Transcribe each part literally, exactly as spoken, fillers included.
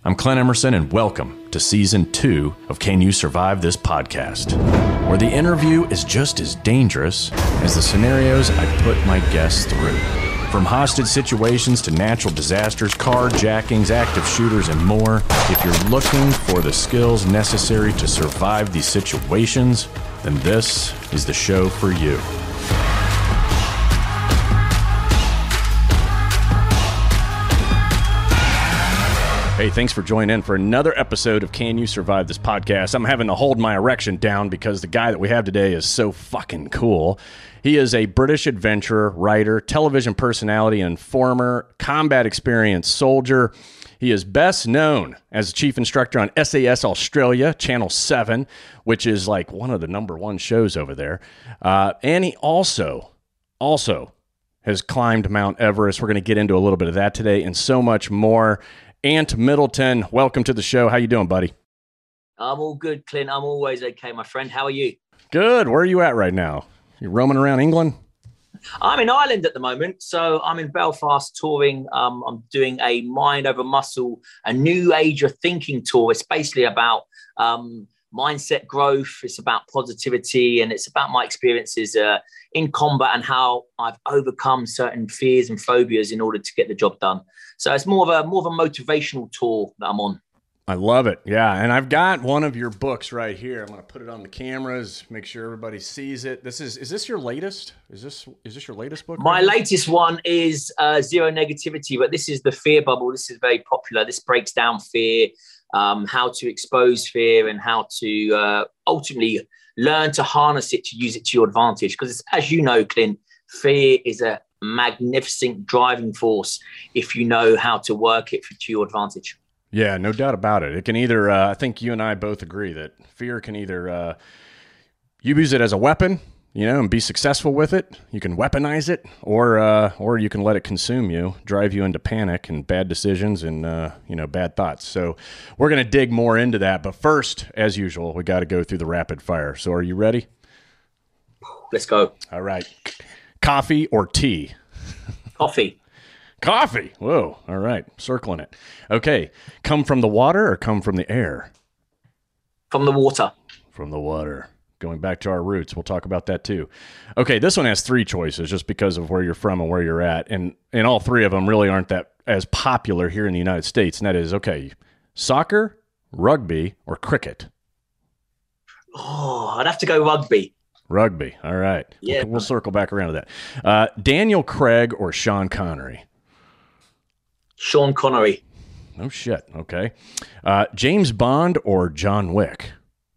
I'm Clint Emerson, and welcome to Season two of Can You Survive This Podcast, where the interview is just as dangerous as the scenarios I put my guests through. From hostage situations to natural disasters, carjackings, active shooters, and more, if you're looking for the skills necessary to survive these situations, then this is the show for you. Hey, thanks for joining in for another episode of Can You Survive This Podcast. I'm having to hold my erection down because the guy that we have today is so fucking cool. He is a British adventurer, writer, television personality, and former combat experienced soldier. He is best known as chief instructor on S A S Australia, Channel seven, which is like one of the number one shows over there. Uh, and he also, also has climbed Mount Everest. We're going to get into a little bit of that today and so much more. Ant Middleton, welcome to the show. How you doing, buddy? I'm all good, Clint. I'm always okay, my friend. How are you? Good. Where are you at right now? You roaming around England? I'm in Ireland at the moment. So I'm in Belfast touring. Um, I'm doing a Mind Over Muscle, a new age of thinking tour. It's basically about um, mindset growth. It's about positivity. And it's about my experiences uh, in combat and how I've overcome certain fears and phobias in order to get the job done. So it's more of a more of a motivational tour that I'm on. I love it. Yeah. And I've got one of your books right here. I'm going to put it on the cameras, make sure everybody sees it. This is, is this your latest? Is this, is this your latest book? My right latest one is uh, Zero Negativity, but this is the Fear Bubble. This is very popular. This breaks down fear, um, how to expose fear and how to uh, ultimately learn to harness it, to use it to your advantage. Because as you know, Clint, fear is a magnificent driving force if you know how to work it for, to your advantage. Yeah, no doubt about it. It can either, uh, I think you and I both agree that fear can either, uh, you use it as a weapon, you know, and be successful with it. You can weaponize it, or uh, or you can let it consume you, drive you into panic and bad decisions and, uh, you know, bad thoughts. So we're going to dig more into that. But first, as usual, we got to go through the rapid fire. So are you ready? Let's go. All right. Coffee or tea? Coffee. Coffee. Whoa. All right. Circling it. Okay. Come from the water or come from the air? From the water. From the water. Going back to our roots. We'll talk about that too. Okay. This one has three choices just because of where you're from and where you're at. And, and all three of them really aren't that as popular here in the United States. And that is, okay, soccer, rugby, or cricket? Oh, I'd have to go rugby. Rugby. All right. Yeah. We'll, we'll circle back around to that. Uh, Daniel Craig or Sean Connery? Sean Connery. Oh, shit. Okay. Uh, James Bond or John Wick?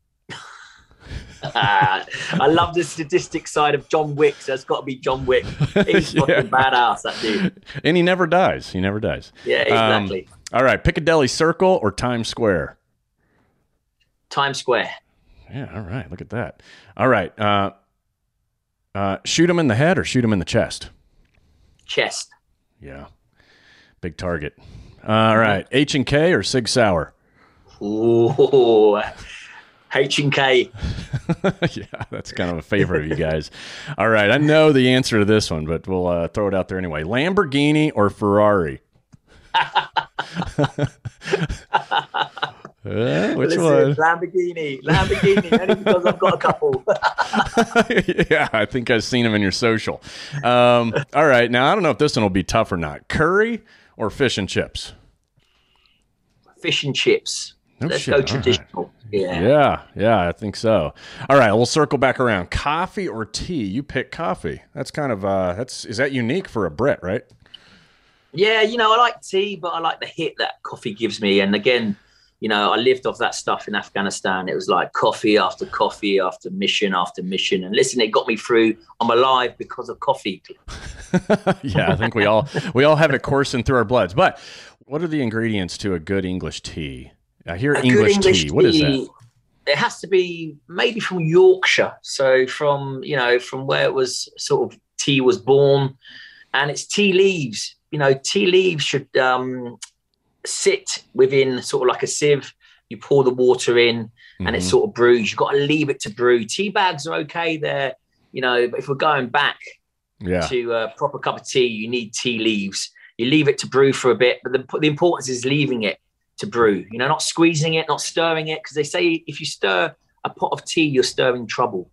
uh, I love the statistic side of John Wick, so it's got to be John Wick. He's Yeah. fucking badass, that dude. And he never dies. He never dies. Yeah, exactly. Um, all right. Piccadilly Circle or Times Square? Times Square. Yeah. All right. Look at that. All right. Uh, uh, shoot him in the head or shoot him in the chest? Chest. Yeah. Big target. All right. H and K or Sig Sauer? Ooh. H and K. Yeah, that's kind of a favorite of you guys. All right. I know the answer to this one, but we'll uh, throw it out there anyway. Lamborghini or Ferrari? Uh, which Listen, one? Lamborghini. Lamborghini. Only because I've got a couple. Yeah, I think I've seen them in your social. Um, all right. Now, I don't know if this one will be tough or not. Curry or fish and chips? Fish and chips. No Let's shit. go All traditional. right. Yeah. Yeah, yeah, I think so. All right, we'll circle back around. Coffee or tea? You pick coffee. That's kind of, uh, that's, is that unique for a Brit, right? Yeah, you know, I like tea, but I like the hit that coffee gives me. And again, you know, I lived off that stuff in Afghanistan. It was like coffee after coffee after mission after mission. And listen, it got me through. I'm alive because of coffee. Yeah, I think we all we all have it coursing through our bloods. But what are the ingredients to a good English tea? I hear A English, good English tea. What is tea, that? It has to be maybe from Yorkshire. So from, you know, from where it was sort of tea was born. And it's tea leaves. You know, tea leaves should um, sit within sort of like a sieve. You pour the water in and Mm-hmm. it sort of brews. You've got to leave it to brew. Tea bags are okay there, you know, but if we're going back Yeah. to a proper cup of tea, you need tea leaves. You leave it to brew for a bit, but the, the importance is leaving it to brew. You know, not squeezing it, not stirring it, because they say if you stir a pot of tea, you're stirring trouble.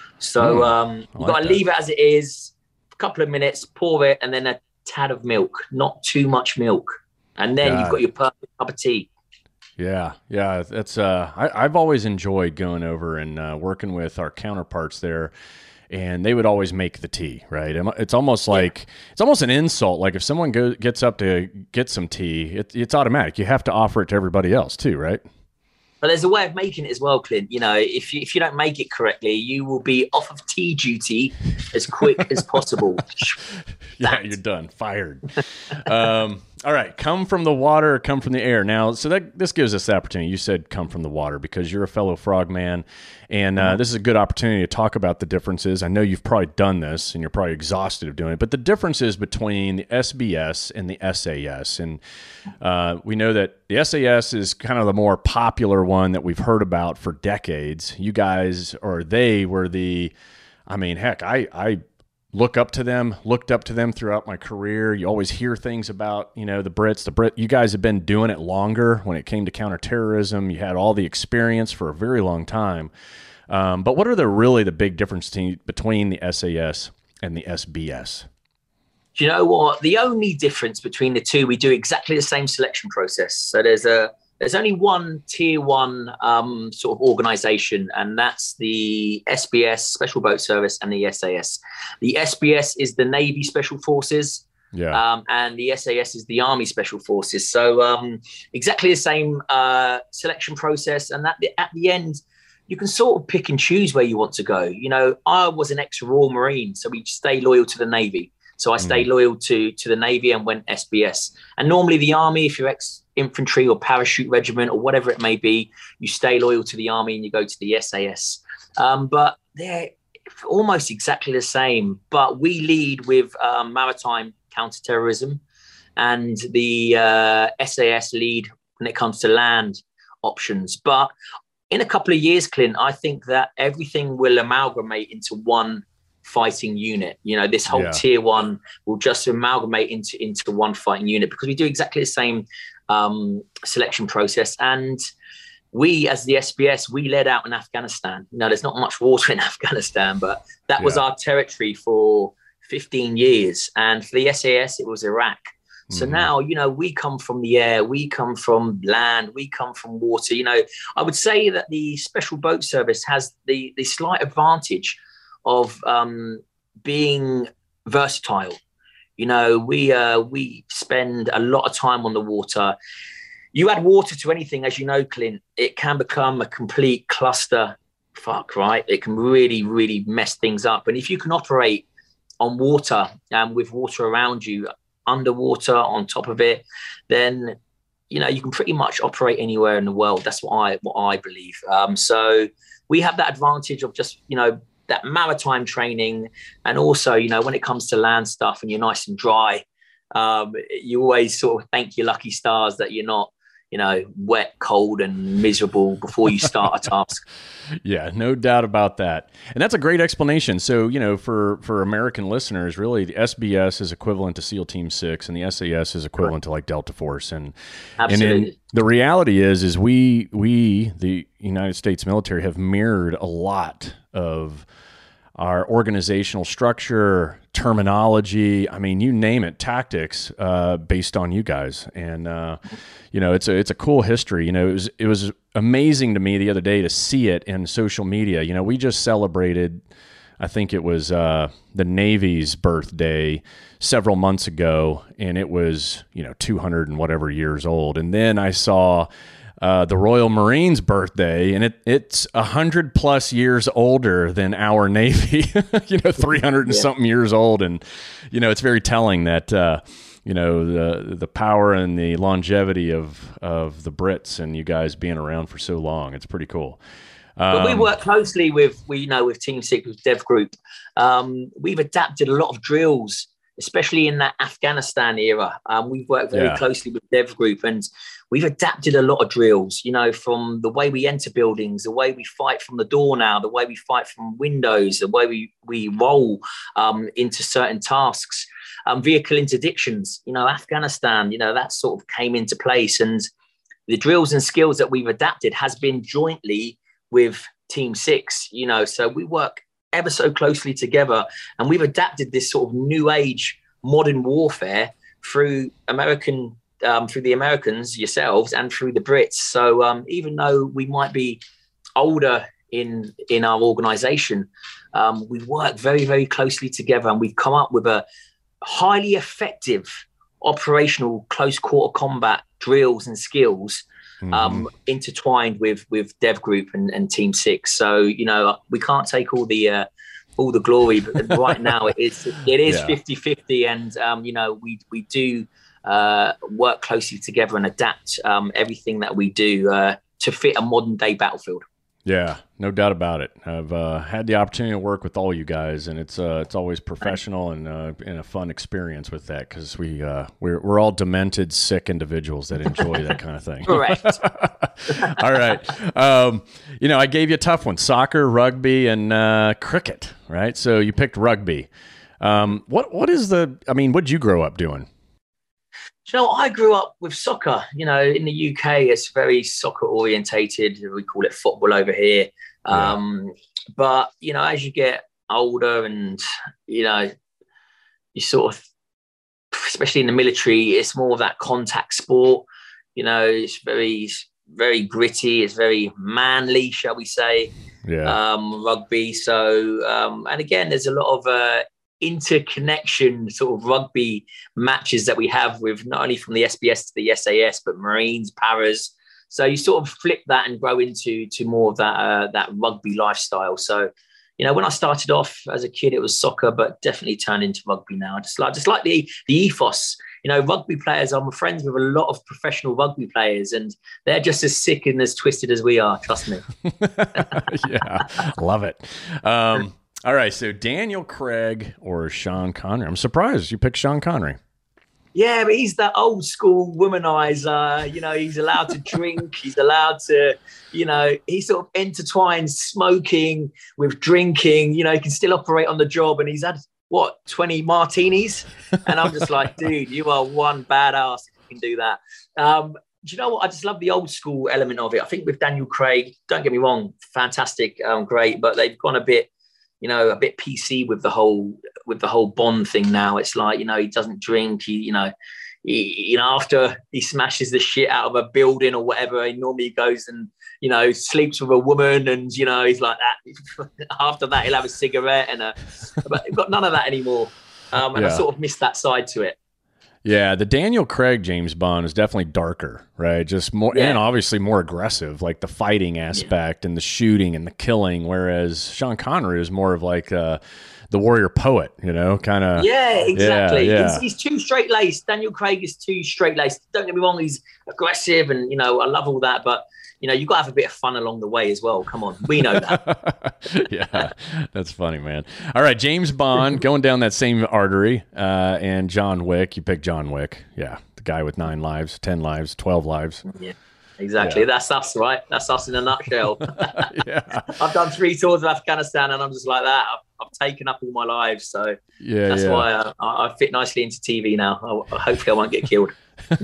So mm, um, you've like got to leave it as it is, a couple of minutes, pour it, and then a tad of milk, not too much milk. And then got you've got it. Your perfect cup of tea. Yeah, yeah, that's. Uh, I, I've always enjoyed going over and uh, working with our counterparts there, and they would always make the tea. Right, it's almost like yeah. it's almost an insult. Like if someone goes gets up to get some tea, it, it's automatic. You have to offer it to everybody else too, right? But there's a way of making it as well, Clint. You know, if you, if you don't make it correctly, you will be off of tea duty as quick as possible. Yeah, you're done. Fired. um, all right. Come from the water or come from the air. Now, so that this gives us the opportunity. You said come from the water because you're a fellow frogman. And uh, this is a good opportunity to talk about the differences. I know you've probably done this and you're probably exhausted of doing it, but the differences between the S B S and the S A S. And uh, we know that the S A S is kind of the more popular one that we've heard about for decades. You guys, or they were the, I mean, heck, I, I look up to them, looked up to them throughout my career. You always hear things about, you know, the Brits, the Brit, you guys have been doing it longer when it came to counterterrorism. You had all the experience for a very long time. Um, but what are the really the big differences between the S A S and the S B S? Do you know what? The only difference between the two, we do exactly the same selection process. So there's a there's only one tier one um, sort of organization, and that's the S B S, Special Boat Service, and the S A S. The S B S is the Navy Special Forces, yeah, um, and the S A S is the Army Special Forces. So um, exactly the same uh, selection process, and that at the end, you can sort of pick and choose where you want to go. You know, I was an ex-Royal Marine, so we stay loyal to the Navy. So I stayed mm. loyal to, to the Navy and went S B S. And normally the Army, if you're ex-infantry or parachute regiment or whatever it may be, you stay loyal to the Army and you go to the S A S. Um, but they're almost exactly the same. But we lead with um, maritime counterterrorism, and the uh, S A S lead when it comes to land options. But in a couple of years, Clint, I think that everything will amalgamate into one fighting unit. You know, this whole yeah. tier one will just amalgamate into, into one fighting unit because we do exactly the same um, selection process. And we, as the S B S, we led out in Afghanistan. You know, there's not much water in Afghanistan, but that yeah. was our territory for fifteen years. And for the S A S, it was Iraq. So mm-hmm. now, you know, we come from the air, we come from land, we come from water. You know, I would say that the Special Boat Service has the, the slight advantage of um, being versatile. You know, we uh, we spend a lot of time on the water. You add water to anything, as you know, Clint, it can become a complete cluster fuck, right? It can really, really mess things up. And if you can operate on water and with water around you, underwater, on top of it, then, you know, you can pretty much operate anywhere in the world. That's what I what I believe. Um, so we have that advantage of just, you know, that maritime training. And also, you know, when it comes to land stuff and you're nice and dry, um, you always sort of thank your lucky stars that you're not, you know, wet, cold and miserable before you start a task. Yeah, no doubt about that. And that's a great explanation. So, you know, for, for American listeners, really the S B S is equivalent to SEAL Team Six and the S A S is equivalent right. to like Delta Force. And, Absolutely. and then the reality is, is we, we, the United States military have mirrored a lot of our organizational structure, terminology, I mean, you name it, tactics, uh, based on you guys. And, uh, you know, it's a, it's a cool history. You know, it was, it was amazing to me the other day to see it in social media. You know, we just celebrated, I think it was, uh, the Navy's birthday several months ago, and it was, you know, two hundred and whatever years old. And then I saw, Uh, the Royal Marines birthday, and it it's a hundred plus years older than our Navy, you know, three hundred and yeah. something years old. And, you know, it's very telling that, uh, you know, the, the power and the longevity of, of the Brits and you guys being around for so long. It's pretty cool. Um, but we work closely with, we you know, with Team Six, with Dev Group. Um, we've adapted a lot of drills, especially in that Afghanistan era. Um, we've worked very yeah. closely with Dev Group, and we've adapted a lot of drills, you know, from the way we enter buildings, the way we fight from the door now, the way we fight from windows, the way we, we roll um, into certain tasks, um, vehicle interdictions, you know, Afghanistan, you know, that sort of came into place. And the drills and skills that we've adapted has been jointly with Team Six, you know, so we work ever so closely together, and we've adapted this sort of new age modern warfare through American, um, through the Americans, yourselves, and through the Brits. So um, even though we might be older in in our organization, um, we work very, very closely together, and we've come up with a highly effective operational close quarter combat drills and skills mm-hmm. um, intertwined with with Dev Group and, and Team Six. So you know we can't take all the uh, all the glory, but right now it is it is yeah. fifty-fifty, and um, you know we we do uh, work closely together and adapt um, everything that we do uh, to fit a modern day battlefield. Yeah, no doubt about it. I've uh, had the opportunity to work with all you guys, and it's uh, it's always professional and uh, and a fun experience with that because we uh, we're we're all demented, sick individuals that enjoy that kind of thing. Correct. All right. Um, you know, I gave you a tough one: soccer, rugby, and uh, cricket. Right. So you picked rugby. Um, what what is the? I mean, what did you grow up doing? You know, I grew up with soccer. You know, in the U K, it's very soccer orientated. We call it football over here. Yeah. Um, but, you know, as you get older and, you know, you sort of, especially in the military, it's more of that contact sport. You know, it's very, very gritty. It's very manly, shall we say, yeah. um, rugby. So, um, and again, there's a lot of uh, interconnection sort of rugby matches that we have with not only from the S B S to the S A S, but Marines, Paras. So you sort of flip that and grow into to more of that uh, that rugby lifestyle. So, you know, when I started off as a kid, it was soccer, but definitely turned into rugby now. Just like just like the the ethos. You know, rugby players, I'm friends with a lot of professional rugby players, and they're just as sick and as twisted as we are. Trust me. Yeah, love it. Um, All right, so Daniel Craig or Sean Connery? I'm surprised you picked Sean Connery. Yeah, but he's that old school womanizer. You know, he's allowed to drink. He's allowed to, you know, he sort of intertwines smoking with drinking. You know, he can still operate on the job, and he's had, what, twenty martinis? And I'm just like, dude, you are one badass if you can do that. Um, do you know what? I just love the old school element of it. I think with Daniel Craig, don't get me wrong, fantastic, um, great, but they've gone a bit, you know, a bit P C with the whole with the whole Bond thing now. It's like, you know, he doesn't drink. He, you know, he, you know, after he smashes the shit out of a building or whatever, he normally goes and, you know, sleeps with a woman, and you know, he's like that. After that, he'll have a cigarette and a. But we've got none of that anymore, um, and yeah. I sort of missed that side to it. Yeah, the Daniel Craig James Bond is definitely darker, right? Just more, yeah. and obviously more aggressive, like the fighting aspect yeah. and the shooting and the killing. Whereas Sean Connery is more of like uh, the warrior poet, you know, kind of. Yeah, exactly. Yeah, yeah. He's, he's too straight laced. Daniel Craig is too straight laced. Don't get me wrong; he's aggressive, and you know, I love all that, but. You know, you've got to have a bit of fun along the way as well. Come on. We know that. Yeah, that's funny, man. All right, James Bond, going down that same artery, uh, and John Wick. You picked John Wick. Yeah, the guy with nine lives, ten lives, twelve lives. Yeah, exactly. Yeah. That's us, right? That's us in a nutshell. Yeah. I've done three tours of Afghanistan, and I'm just like that. I've, I've taken up all my lives. So yeah, that's yeah. why I, I fit nicely into T V now. I, hopefully I won't get killed.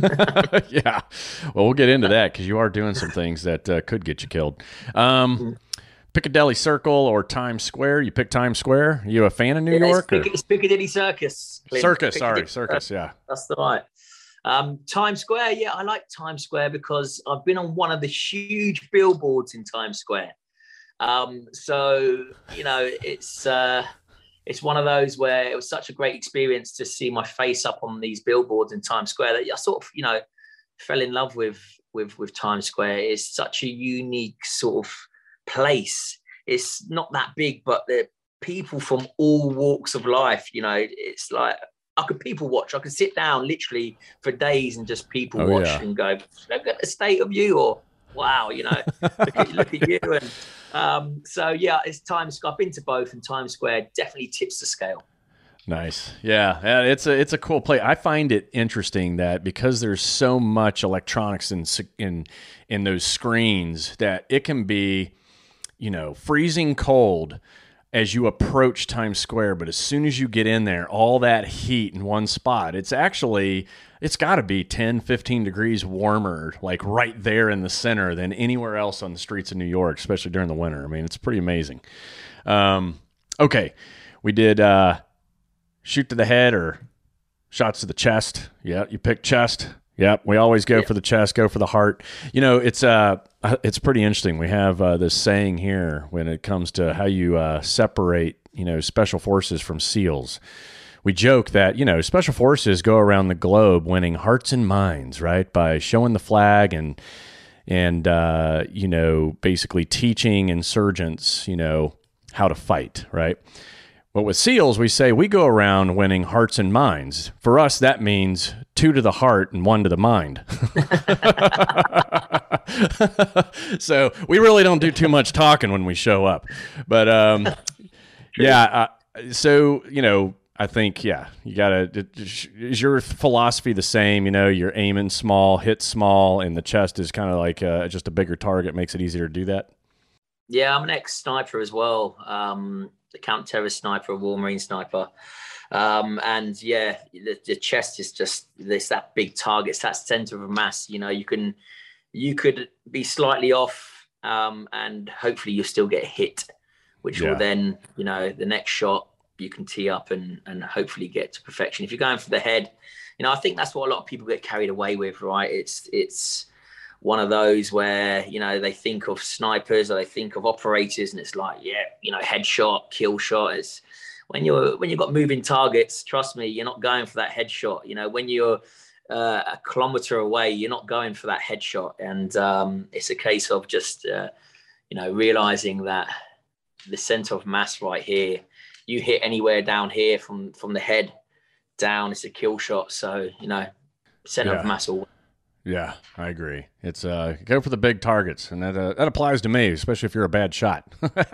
Yeah, well, we'll get into that because you are doing some things that uh, could get you killed. Um, Piccadilly Circle or Times Square? You pick Times Square. Are you a fan of New yeah, York? It's, Pic- it's Piccadilly Circus. Clint. Circus, Piccadilly sorry, Circus. Yeah, that's the right. Um, Times Square. Yeah, I like Times Square because I've been on one of the huge billboards in Times Square. Um, so you know, it's. Uh, It's one of those where it was such a great experience to see my face up on these billboards in Times Square that I sort of, you know, fell in love with with with Times Square. It's such a unique sort of place. It's not that big, but the people from all walks of life, you know, it's like I could people watch. I could sit down literally for days and just people oh, watch yeah. and go, look at the state of you, or wow, you know, look, at, look at you. And um, so, yeah, it's Times. I've been to both, and Times Square definitely tips the scale. Nice. Yeah. yeah, it's a it's a cool place. I find it interesting that because there's so much electronics in in in those screens that it can be, you know, freezing cold as you approach Times Square. But as soon as you get in there, all that heat in one spot, it's actually, it's got to be ten, fifteen degrees warmer, like right there in the center than anywhere else on the streets of New York, especially during the winter. I mean, it's pretty amazing. Um, okay. We did uh, shoot to the head or shots to the chest. Yeah, you picked chest. Yep, we always go yeah. for the chest, go for the heart. You know, it's uh, it's pretty interesting. We have uh, this saying here when it comes to how you uh, separate, you know, special forces from SEALs. We joke that, you know, special forces go around the globe winning hearts and minds, right, by showing the flag and and uh, you know, basically teaching insurgents, you know, how to fight, right? But with SEALs, we say we go around winning hearts and minds. For us, that means two to the heart and one to the mind. So we really don't do too much talking when we show up. But um, yeah, uh, so, you know, I think, yeah, you got to, is your philosophy the same? You know, you're aiming small, hit small, and the chest is kind of like uh, just a bigger target, makes it easier to do that? Yeah, I'm an ex-sniper as well. Um, the counter-terrorist sniper, a War Marine sniper. Um, and yeah, the, the chest is just, this that big target, it's that center of mass. You know, you can, you could be slightly off um, and hopefully you still get hit, which yeah. will then, you know, the next shot you can tee up and, and hopefully get to perfection. If you're going for the head, you know, I think that's what a lot of people get carried away with, right? It's, it's, one of those where, you know, they think of snipers or they think of operators and it's like, yeah, you know, headshot, kill shot. It's when you're, when you've got moving targets, trust me, you're not going for that headshot. You know, when you're uh, a kilometer away, you're not going for that headshot. And um, it's a case of just, uh, you know, realizing that the center of mass right here, you hit anywhere down here from, from the head down, it's a kill shot. So, you know, center yeah. of mass all. Yeah, I agree. It's uh, go for the big targets, and that uh, that applies to me, especially if you're a bad shot.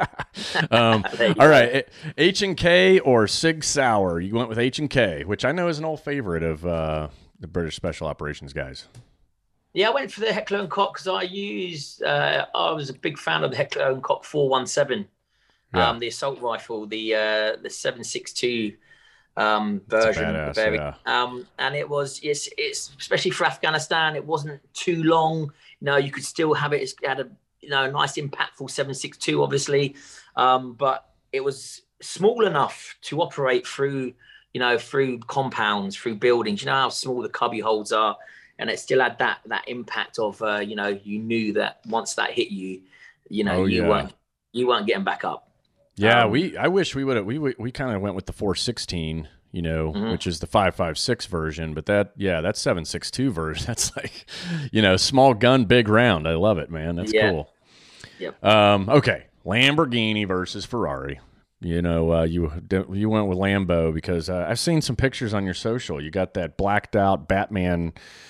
um, all right, H and K or Sig Sauer? You went with H and K, which I know is an old favorite of uh, the British Special Operations guys. Yeah, I went for the Heckler and Koch because I used. Uh, I was a big fan of the Heckler and Koch four one seven, yeah. um, the assault rifle, the uh, the seven six two. Um, version, badass, very, yeah. um, and it was it's it's especially for Afghanistan. It wasn't too long. You know, you could still have it. It had a you know nice impactful seven six two, obviously, um, but it was small enough to operate through you know through compounds, through buildings. You know how small the cubby holes are, and it still had that that impact of uh, you know you knew that once that hit you, you know oh, you yeah. weren't you weren't getting back up. Yeah, um, we. I wish we would have. We we, we kind of went with the four sixteen, you know, mm-hmm. which is the five five six version. But that, yeah, that seven six two version. That's like, you know, small gun, big round. I love it, man. That's yeah. cool. Yep. Um. Okay, Lamborghini versus Ferrari. You know, uh, you you went with Lambo because uh, I've seen some pictures on your social. You got that blacked out Batman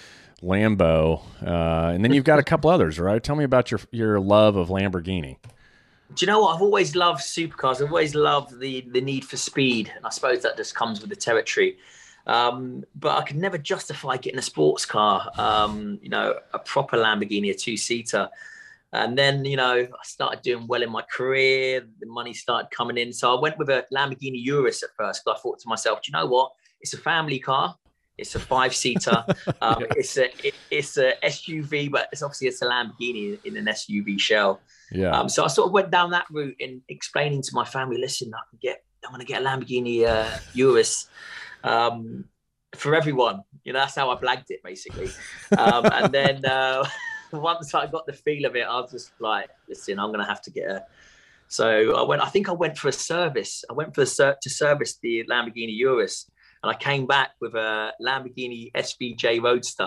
Lambo, uh, and then you've got a couple others, right? Tell me about your your love of Lamborghini. Do you know what? I've always loved supercars. I've always loved the the need for speed. And I suppose that just comes with the territory. Um, but I could never justify getting a sports car, um, you know, a proper Lamborghini, a two-seater. And then, you know, I started doing well in my career. The money started coming in. So I went with a Lamborghini Urus at first. Because I thought to myself, do you know what? It's a family car. It's a five-seater. Um, yeah. It's a it, it's a S U V, but it's obviously it's a Lamborghini in an S U V shell. Yeah. Um, so I sort of went down that route in explaining to my family, listen, I can get, I'm going to get a Lamborghini uh, Urus um, for everyone. You know, that's how I blagged it basically. Um, and then uh, once I got the feel of it, I was just like, listen, I'm going to have to get a. So I went. I think I went for a service. I went for the ser- to service the Lamborghini Urus. And I came back with a Lamborghini S V J Roadster.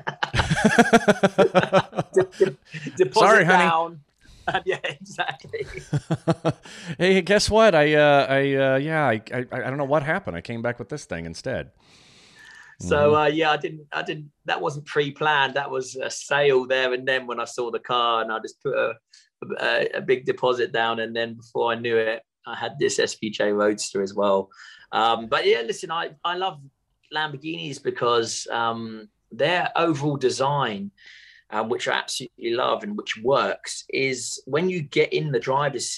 de- de- deposit Sorry, down. honey. And yeah, exactly. Hey, guess what? I, uh, I, uh, yeah, I, I, I don't know what happened. I came back with this thing instead. So uh, yeah, I didn't, I didn't. That wasn't pre-planned. That was a sale there and then when I saw the car, and I just put a, a, a big deposit down, and then before I knew it, I had this S V J Roadster as well. Um, but yeah, listen, I, I love Lamborghinis because um, their overall design, um, which I absolutely love and which works, is when you get in the driver's seat,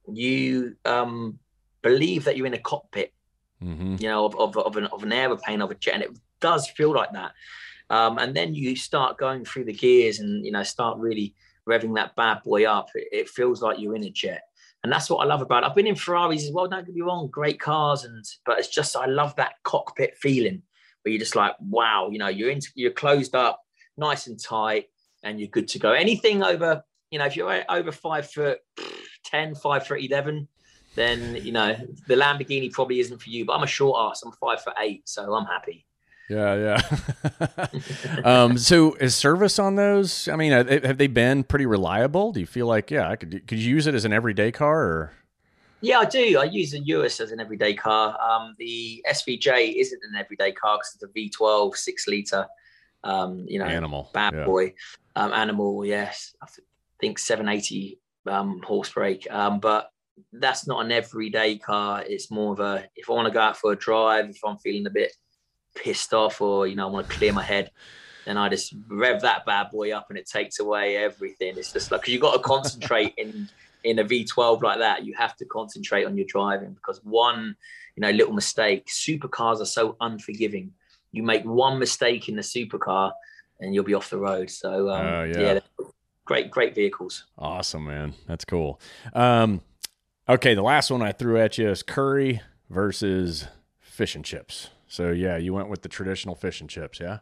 you um, believe that you're in a cockpit, mm-hmm. you know, of, of, of, an, of an aeroplane, of a jet. And it does feel like that. Um, and then you start going through the gears and, you know, start really revving that bad boy up. It, it feels like you're in a jet. And that's what I love about it. I've been in Ferraris as well, don't get me wrong, great cars. And but it's just, I love that cockpit feeling where you're just like, wow, you know, you're in, you're closed up, nice and tight, and you're good to go. Anything over, you know, if you're over five foot ten, five foot eleven, then, you know, the Lamborghini probably isn't for you. But I'm a short ass. I'm five foot eight, so I'm happy. Yeah, yeah. um, so is service on those? I mean, have they been pretty reliable? Do you feel like, yeah, I could, could you use it as an everyday car or? Yeah, I do. I use the Urus as an everyday car. Um, the S V J isn't an everyday car because it's a V twelve six liter, um, you know, animal, bad yeah. boy, um, animal. Yes. I think seven eighty um, horse brake. Um, but that's not an everyday car. It's more of a, if I want to go out for a drive, if I'm feeling a bit pissed off or, you know, I want to clear my head, then I just rev that bad boy up and it takes away everything. It's just like, because you've got to concentrate in in a V twelve like that. You have to concentrate on your driving because one, you know, little mistake, supercars are so unforgiving. You make one mistake in the supercar and you'll be off the road. So um, uh, yeah, yeah great, great vehicles. Awesome, man. That's cool. Um, okay. The last one I threw at you is curry versus fish and chips. So, yeah, you went with the traditional fish and chips, yeah?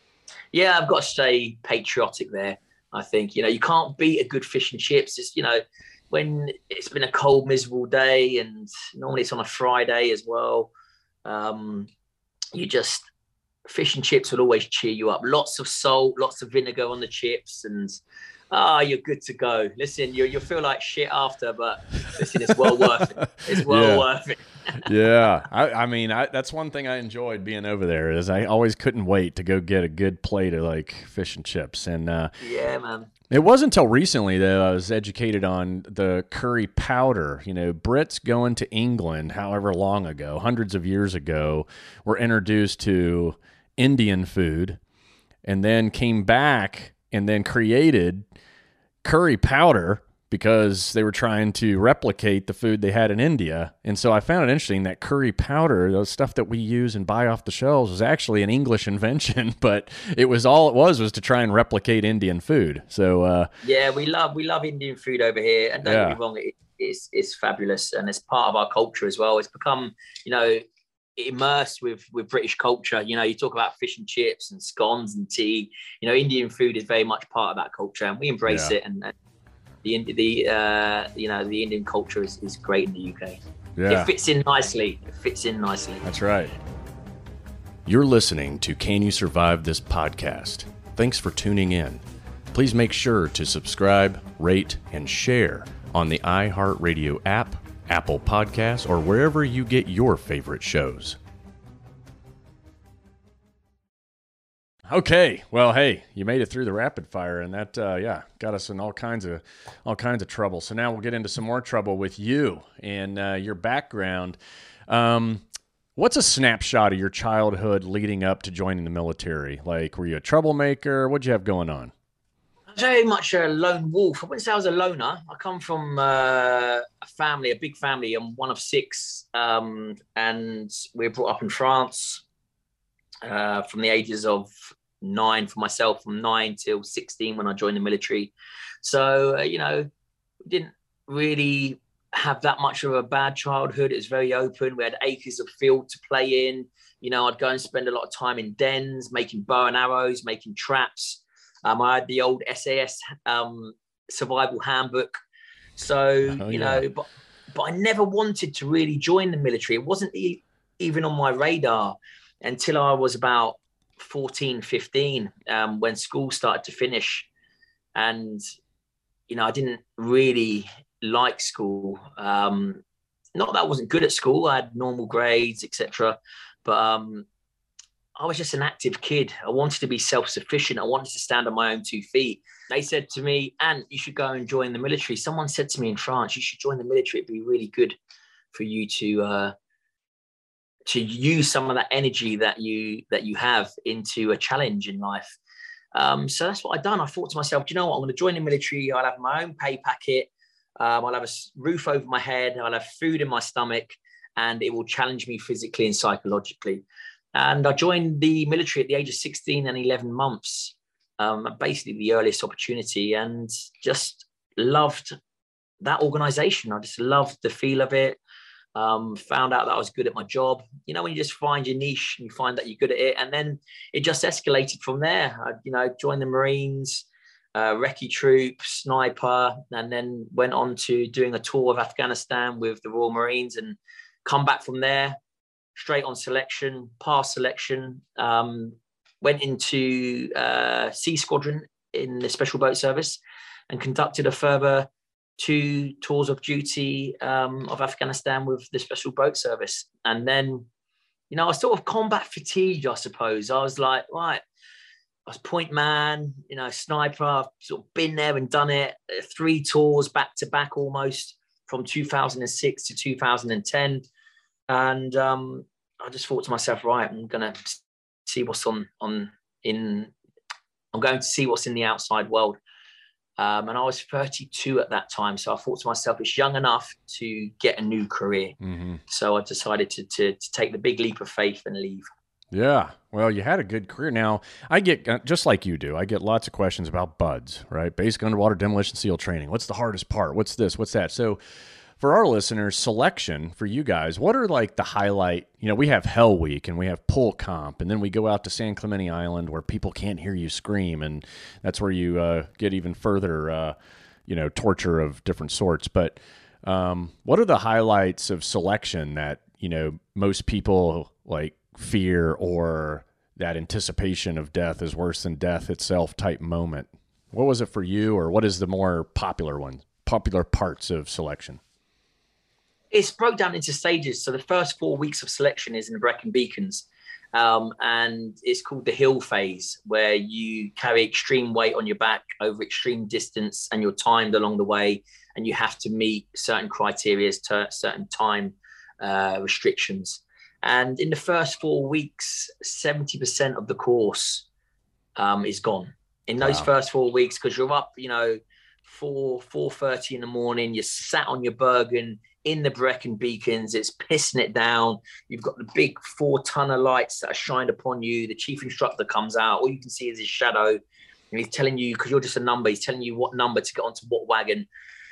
Yeah, I've got to stay patriotic there, I think. You know, you can't beat a good fish and chips. It's, you know, when it's been a cold, miserable day, and normally it's on a Friday as well, um, you just, fish and chips will always cheer you up. Lots of salt, lots of vinegar on the chips, and ah, oh, you're good to go. Listen, you you'll feel like shit after, but listen, it's well worth it. It's well yeah. worth it. yeah, I, I mean, I, that's one thing I enjoyed being over there is I always couldn't wait to go get a good plate of like fish and chips. And uh, yeah, man. It wasn't until recently that I was educated on the curry powder. You know, Brits going to England, however long ago, hundreds of years ago, were introduced to Indian food, and then came back and then created curry powder because they were trying to replicate the food they had in India. And so I found it interesting that curry powder, the stuff that we use and buy off the shelves, was actually an English invention, but it was all it was was to try and replicate Indian food. So uh, yeah, we love we love Indian food over here, and don't yeah. get me wrong, it, it's it's fabulous, and it's part of our culture as well. It's become, you know, immersed with with British culture. You know, you talk about fish and chips and scones and tea. You know, Indian food is very much part of that culture, and we embrace yeah. it. And, and the the uh, you know the Indian culture is, is great in the U K. Yeah. It fits in nicely. It fits in nicely. That's right. You're listening to Can You Survive This Podcast? Thanks for tuning in. Please make sure to subscribe, rate, and share on the iHeartRadio app, Apple Podcasts, or wherever you get your favorite shows. Okay, well, hey, you made it through the rapid fire, and that, uh, yeah, got us in all kinds of, all kinds of trouble. So now we'll get into some more trouble with you and uh, your background. Um, what's a snapshot of your childhood leading up to joining the military? Like, were you a troublemaker? What'd you have going on? Very much a lone wolf. I wouldn't say I was a loner. I come from uh, a family, a big family. I'm one of six, um, and we were brought up in France uh, from the ages of nine for myself, from nine till sixteen when I joined the military. So, uh, you know, we didn't really have that much of a bad childhood. It was very open. We had acres of field to play in. You know, I'd go and spend a lot of time in dens, making bow and arrows, making traps. Um, I had the old S A S um, survival handbook. So, oh, you yeah. know, but, but I never wanted to really join the military. It wasn't e- even on my radar until I was about fourteen, fifteen, um, when school started to finish. And, you know, I didn't really like school. Um, not that I wasn't good at school. I had normal grades, et cetera. But um, I was just an active kid. I wanted to be self-sufficient. I wanted to stand on my own two feet. They said to me, Ant, you should go and join the military. Someone said to me in France, you should join the military. It'd be really good for you to uh, to use some of that energy that you that you have into a challenge in life. Um, so that's what I've done. I thought to myself, do you know what? I'm going to join the military. I'll have my own pay packet. Um, I'll have a roof over my head. I'll have food in my stomach, and it will challenge me physically and psychologically. And I joined the military at the age of sixteen and eleven months, um, basically the earliest opportunity, and just loved that organization. I just loved the feel of it. Um, found out that I was good at my job. You know, when you just find your niche and you find that you're good at it, and then it just escalated from there. I, you know, joined the Marines, uh, recce troop, sniper, and then went on to doing a tour of Afghanistan with the Royal Marines, and come back from there straight on selection, pass selection, um, went into uh, Sea Squadron in the Special Boat Service, and conducted a further two tours of duty um, of Afghanistan with the Special Boat Service. And then, you know, I was sort of combat fatigued, I suppose. I was like, right, I was point man, you know, sniper. I've sort of been there and done it. Three tours back to back almost from two thousand six to two thousand ten. And um, I just thought to myself, right, I'm going to see what's on, on in, I'm going to see what's in the outside world. Um, and I was thirty-two at that time. So I thought to myself, it's young enough to get a new career. Mm-hmm. So I decided to, to, to take the big leap of faith and leave. Yeah. Well, you had a good career. Now, I get, just like you do, I get lots of questions about BUD/S, right? Basic Underwater Demolition SEAL Training. What's the hardest part? What's this? What's that? So for our listeners, selection for you guys, what are like the highlight? You know, we have Hell Week and we have Pull Comp, and then we go out to San Clemente Island where people can't hear you scream, and that's where you uh, get even further, uh, you know, torture of different sorts. But um, what are the highlights of selection that, you know, most people like fear, or that anticipation of death is worse than death itself type moment? What was it for you, or what is the more popular one, popular parts of selection? It's broke down into stages. So the first four weeks of selection is in the Brecon Beacons. Um, and it's called the hill phase, where you carry extreme weight on your back over extreme distance, and you're timed along the way, and you have to meet certain criteria, to certain time uh, restrictions. And in the first four weeks, seventy percent of the course um, is gone. In those wow. first four weeks, because you're up, you know, four, four thirty in the morning, you're sat on your Bergen in the Brecon Beacons, it's pissing it down. You've got the big four ton of lights that are shined upon you. The chief instructor comes out. All you can see is his shadow. And he's telling you, because you're just a number, he's telling you what number to get onto what wagon.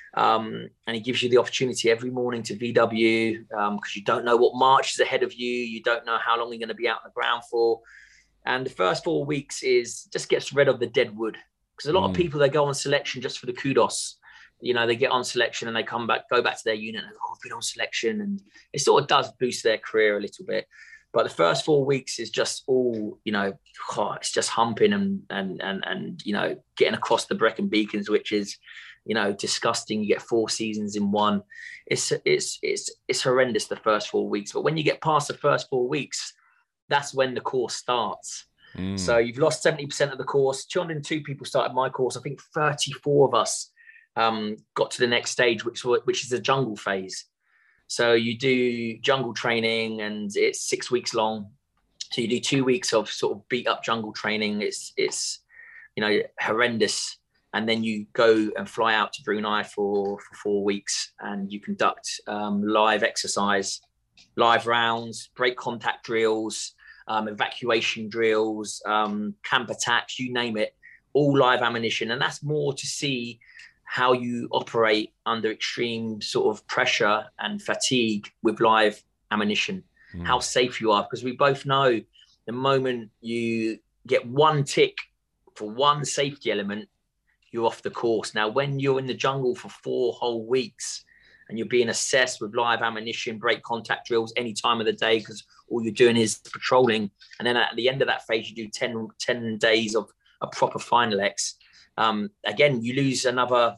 Um, and he gives you the opportunity every morning to V W, because um, you don't know what march is ahead of you. You don't know how long you're going to be out on the ground for. And the first four weeks is just gets rid of the dead wood. Because a lot mm. of people, they go on selection just for the kudos. You know, they get on selection and they come back, go back to their unit and, oh, I've been on selection. And it sort of does boost their career a little bit. But the first four weeks is just all, you know, oh, it's just humping and, and, and, and, you know, getting across the Brecon Beacons, which is, you know, disgusting. You get four seasons in one. It's, it's, it's, it's horrendous, the first four weeks. But when you get past the first four weeks, that's when the course starts. Mm. So you've lost seventy percent of the course. two hundred two people started my course. I think thirty-four of us um, got to the next stage, which which is the jungle phase. So you do jungle training, and it's six weeks long. So you do two weeks of sort of beat up jungle training. It's it's you know horrendous, and then you go and fly out to Brunei for for four weeks, and you conduct um, live exercise, live rounds, break contact drills, um, evacuation drills, um, camp attacks, you name it, all live ammunition. And that's more to see how you operate under extreme sort of pressure and fatigue with live ammunition, mm. how safe you are. Because we both know the moment you get one tick for one safety element, you're off the course. Now, when you're in the jungle for four whole weeks and you're being assessed with live ammunition, break contact drills any time of the day, because all you're doing is patrolling. And then at the end of that phase, you do ten, ten days of a proper final X. Um, again, you lose another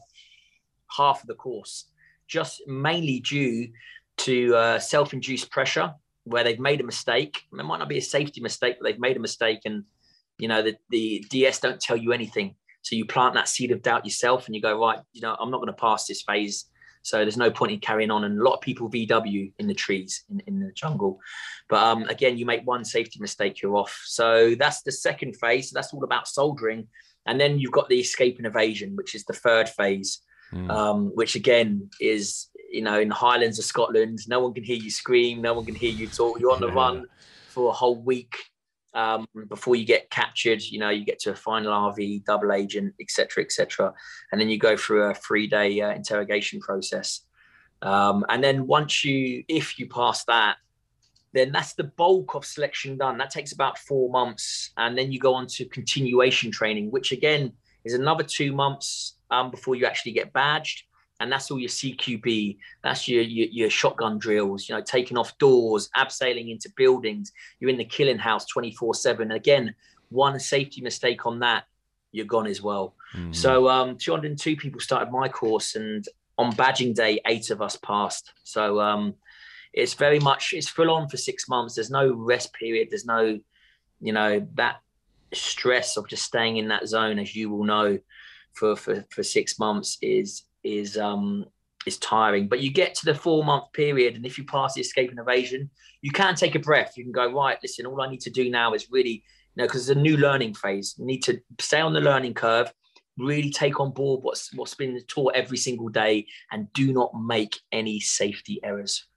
half of the course, just mainly due to uh, self-induced pressure, where they've made a mistake. It might not be a safety mistake, but they've made a mistake. And, you know, the, the D S don't tell you anything. So you plant that seed of doubt yourself and you go, right, you know, I'm not going to pass this phase. So there's no point in carrying on. And a lot of people V W in the trees, in, in the jungle. But um, again, you make one safety mistake, you're off. So that's the second phase. So that's all about soldiering. And then you've got the escape and evasion, which is the third phase. mm. um, which again is, you know, in the Highlands of Scotland, no one can hear you scream, no one can hear you talk. You're on the yeah. run for a whole week um, before you get captured. You know, you get to a final R V, double agent, et cetera, et cetera. And then you go through a three-day uh, interrogation process. Um, and then once you, if you pass that, then that's the bulk of selection done. That takes about four months. And then you go on to continuation training, which again is another two months um, before you actually get badged. And that's all your C Q B. That's your, your, your shotgun drills, you know, taking off doors, abseiling into buildings. You're in the killing house twenty-four seven. Again, one safety mistake on that, you're gone as well. Mm-hmm. So um, two hundred two people started my course, and on badging day, eight of us passed. So um, it's very much, it's full on for six months. There's no rest period. There's no, you know, that stress of just staying in that zone, as you will know, for, for, for six months is, is um is tiring. But you get to the four month period, and if you pass the escape and evasion, you can take a breath. You can go, right, listen, all I need to do now is really, you know, because it's a new learning phase. You need to stay on the learning curve, really take on board what's what's been taught every single day, and do not make any safety errors.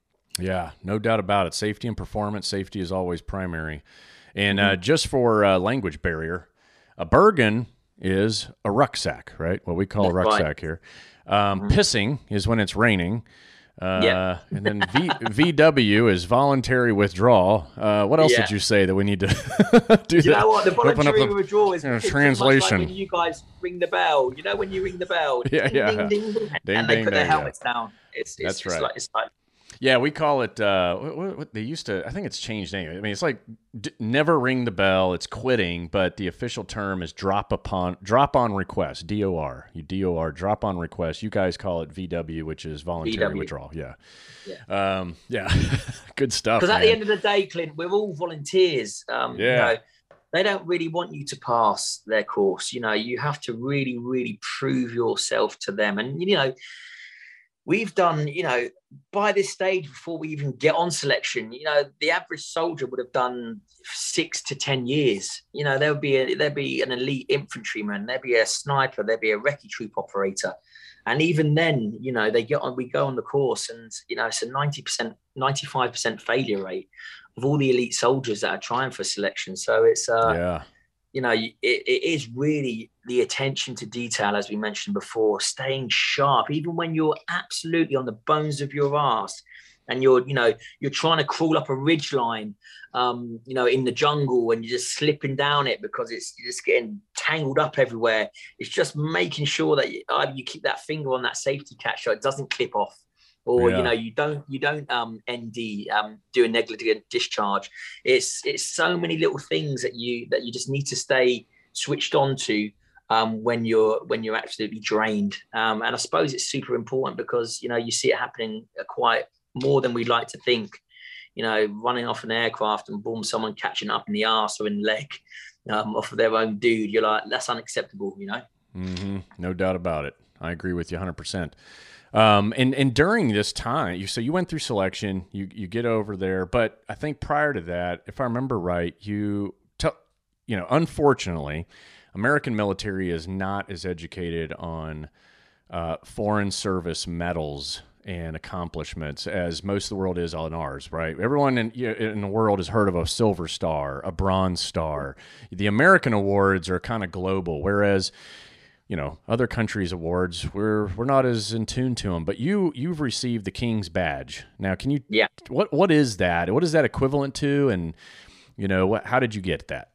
Yeah, no doubt about it. Safety and performance. Safety is always primary. And mm-hmm. uh, just for uh, language barrier, a Bergen is a rucksack, right? What we call That's a rucksack right. here. Um, mm-hmm. Pissing is when it's raining. Uh, yeah. And then v, VW is voluntary withdrawal. Uh, what else yeah. did you say that we need to do? You that? know what? The voluntary the, withdrawal is you know, translation. Like when you guys ring the bell. You know when you ring the bell? Yeah, ding, yeah. Ding, ding, ding, ding, and they ding, put ding, their helmets yeah. down. It's, it's, That's it's right. Like, it's like, Yeah, we call it, uh, what, what they used to, I think it's changed anyway. I mean, it's like d- never ring the bell, it's quitting, but the official term is drop upon, drop on request, D O R. You D O R, drop on request. You guys call it V W, which is voluntary V W. Withdrawal. Yeah. Yeah. Um, yeah. Good stuff. Because at the end of the day, Clint, we're all volunteers. Um, yeah. You know, they don't really want you to pass their course. You know, you have to really, really prove yourself to them. And, you know, we've done, you know, by this stage, before we even get on selection, you know, the average soldier would have done six to ten years. You know, there would be a, there'd be an elite infantryman, there'd be a sniper, there'd be a recce troop operator, and even then, you know, they get on. We go on the course, and you know, it's a ninety percent, ninety-five percent failure rate of all the elite soldiers that are trying for selection. So it's uh, yeah. You know, it, it is really the attention to detail, as we mentioned before, staying sharp, even when you're absolutely on the bones of your ass and you're, you know, you're trying to crawl up a ridge line, um, you know, in the jungle, and you're just slipping down it because it's you're just getting tangled up everywhere. It's just making sure that you, uh, you keep that finger on that safety catch so it doesn't clip off. Or, yeah. you know, you don't you don't um, N D, um, do a negligent discharge. It's it's so many little things that you that you just need to stay switched on to um, when you're when you're absolutely drained. Um, and I suppose it's super important because, you know, you see it happening quite more than we'd like to think. You know, running off an aircraft and boom, someone catching up in the arse or in the leg um, off of their own dude. You're like, that's unacceptable, you know? Mm-hmm. No doubt about it. I agree with you one hundred percent. Um, and, and during this time, you, so you went through selection, you, you get over there, but I think prior to that, if I remember right, you, t- you know, unfortunately, American military is not as educated on, uh, foreign service medals and accomplishments as most of the world is on ours, right? Everyone in, in the world has heard of a Silver Star, a Bronze Star. The American awards are kind of global, whereas, you know, other countries' awards, we're we're not as in tune to them. But you you've received the King's Badge. Now, can you? Yeah. What what is that? What is that equivalent to? And you know, what? How did you get that?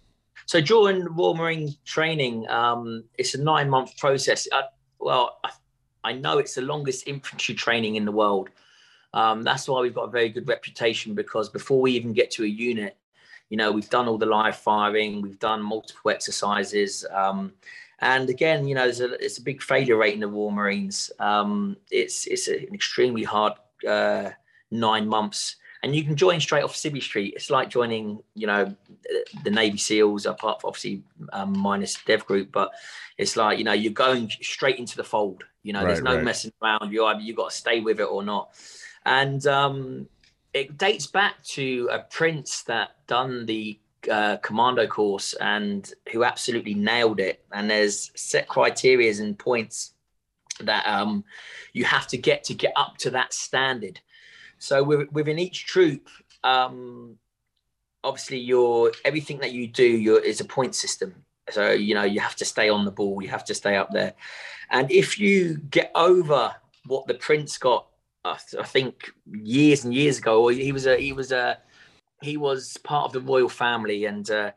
So during Royal Marine training, um, it's a nine month process. I, well, I, I know it's the longest infantry training in the world. Um, that's why we've got a very good reputation, because before we even get to a unit, you know, we've done all the live firing, we've done multiple exercises. Um, And again, you know, there's a, it's a big failure rate in the Royal Marines. Um, it's it's an extremely hard uh, nine months, and you can join straight off Civvy Street. It's like joining, you know, the Navy SEALs, apart from obviously um, minus Dev Group, but it's like, you know, you're going straight into the fold. You know, right, there's no right. messing around. You either you got to stay with it or not. And um, it dates back to a prince that done the Uh, commando course and who absolutely nailed it. And there's set criteria and points that um, you have to get to get up to that standard. So within each troop, um, obviously your everything that you do your, is a point system. So, you know, you have to stay on the ball, you have to stay up there. And if you get over what the Prince got, uh, I think years and years ago, he was a, he was a, he was part of the royal family. And uh,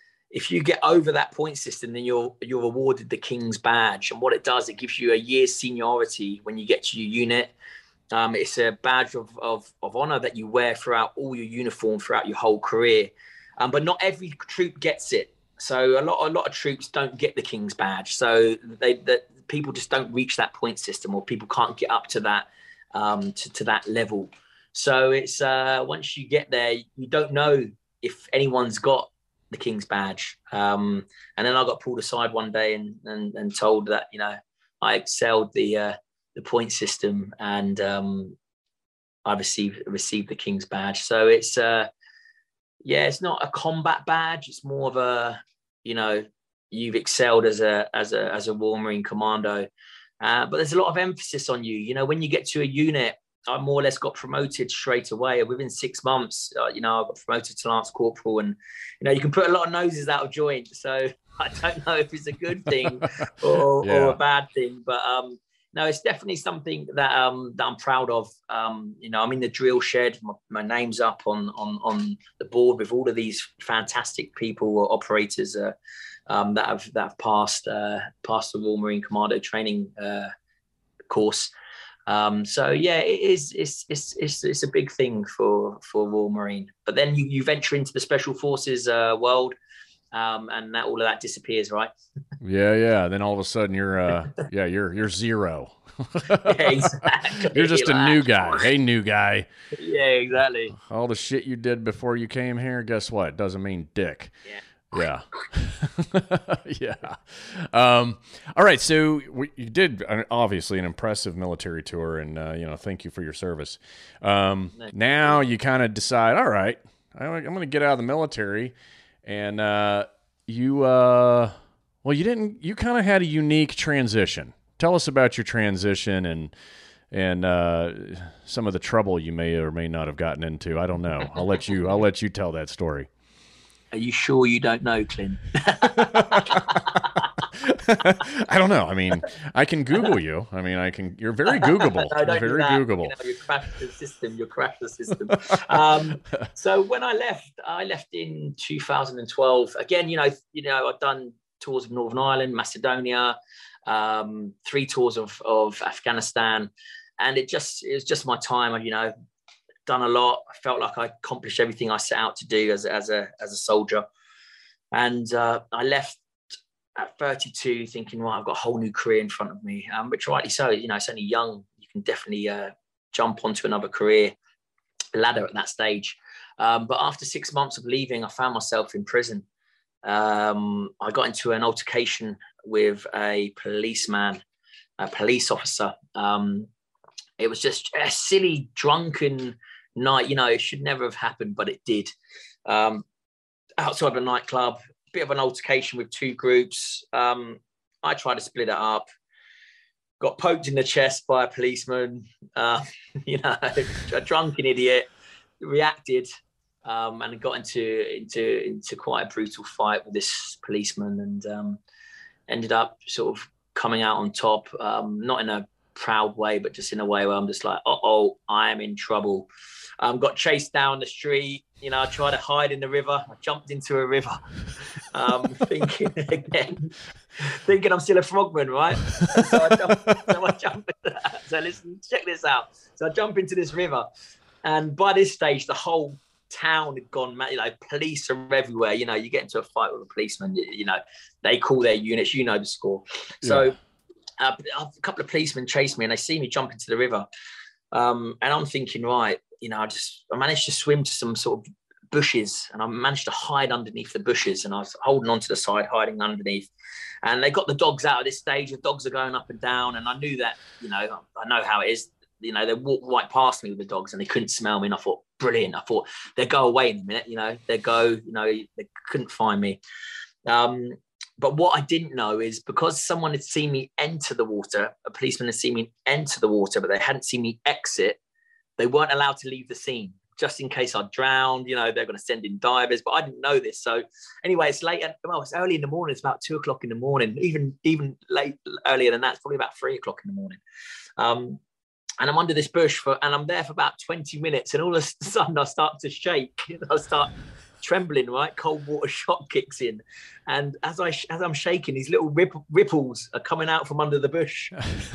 if you get over that point system, then you're, you're awarded the King's Badge. And what it does, it gives you a year's seniority when you get to your unit. Um, it's a badge of, of, of honor that you wear throughout all your uniform, throughout your whole career. Um, but not every troop gets it. So a lot, a lot of troops don't get the King's Badge. So they, that people just don't reach that point system, or people can't get up to that, um, to, to that level. So it's uh, once you get there, you don't know if anyone's got the King's Badge. Um, and then I got pulled aside one day and, and, and told that, you know, I excelled the, uh, the point system, and um, I received, received the King's Badge. So it's, uh, yeah, it's not a combat badge. It's more of a, you know, you've excelled as a as a as a Royal Marine Commando. Uh, but there's a lot of emphasis on you. You know, when you get to a unit, I more or less got promoted straight away. Within six months, uh, you know, I got promoted to Lance Corporal, and you know, you can put a lot of noses out of joint. So I don't know if it's a good thing or, yeah. or a bad thing, but um, no, it's definitely something that um that I'm proud of. Um, you know, I'm in the drill shed. My, my name's up on on on the board with all of these fantastic people or operators uh, um, that have that have passed uh, passed the Royal Marine Commando training uh, course. Um, so yeah, it is it's it's it's it's a big thing for for Royal Marine. But then you you venture into the Special Forces uh, world. Um, and that all of that disappears, right? Yeah, yeah. Then all of a sudden you're, uh, yeah, you're you're zero. Yeah, exactly. You're just a like, new guy. Hey, new guy. Yeah, exactly. All the shit you did before you came here, guess what? Doesn't mean dick. Yeah. Yeah. Yeah. Um, all right. So we, you did uh, obviously an impressive military tour, and uh, you know, thank you for your service. Um, now you kind of decide, all right, I'm going to get out of the military. And uh, you, uh, well, you didn't. You kind of had a unique transition. Tell us about your transition and and uh, some of the trouble you may or may not have gotten into. I don't know. I'll let you. I'll let you tell that story. Are you sure you don't know, Clint? I don't know. I mean, I can Google you. I mean, I can. You're very Googleable. No, don't you're very do Googleable. You know, you crashed the system. You crashed the system. Um, so when I left, I left in two thousand twelve. Again, you know, you know, I've done tours of Northern Ireland, Macedonia, um, three tours of of Afghanistan, and it just it was just my time. I've, you know, done a lot. I felt like I accomplished everything I set out to do as as a as a soldier, and uh, I left at thirty-two thinking, right, I've got a whole new career in front of me, um, which rightly so. You know, it's only young. You can definitely uh, jump onto another career ladder at that stage. Um, but after six months of leaving, I found myself in prison. Um, I got into an altercation with a policeman, a police officer. Um, it was just a silly, drunken night. You know, it should never have happened, but it did. Um, outside of a nightclub, bit of an altercation with two groups. Um, I tried to split it up, got poked in the chest by a policeman, uh, you know, a drunken idiot, reacted um, and got into, into, into quite a brutal fight with this policeman, and um, ended up sort of coming out on top, um, not in a proud way, but just in a way where I'm just like, uh-oh, I am in trouble. Um, got chased down the street. You know, I tried to hide in the river. I jumped into a river, um, thinking again, thinking I'm still a frogman, right? So I jump, so I jump into that. So listen, check this out. So I jump into this river, and by this stage, the whole town had gone mad. You know, police are everywhere. You know, you get into a fight with a policeman. You, you know, they call their units. You know the score. So Yeah. uh, a couple of policemen chase me, and they see me jump into the river, um, and I'm thinking, right. You know, I just, I managed to swim to some sort of bushes, and I managed to hide underneath the bushes, and I was holding on to the side, hiding underneath. And they got the dogs out at this stage. The dogs are going up and down. And I knew that, you know, I know how it is. You know, they walked right past me with the dogs, and they couldn't smell me. And I thought, brilliant. I thought they'd go away in a minute, you know, they'd go, you know, they couldn't find me. Um, but what I didn't know is because someone had seen me enter the water, a policeman had seen me enter the water, but they hadn't seen me exit, they weren't allowed to leave the scene. Just in case I drowned, you know, they're going to send in divers, but I didn't know this. So anyway, it's late. Well, it's early in the morning. It's about two o'clock in the morning, even, even late, earlier than that. It's probably about three o'clock in the morning. Um, and I'm under this bush for, and I'm there for about twenty minutes. And all of a sudden I start to shake. I start trembling, right? Cold water shock kicks in. And as I, as I'm shaking, these little rip, ripples are coming out from under the bush.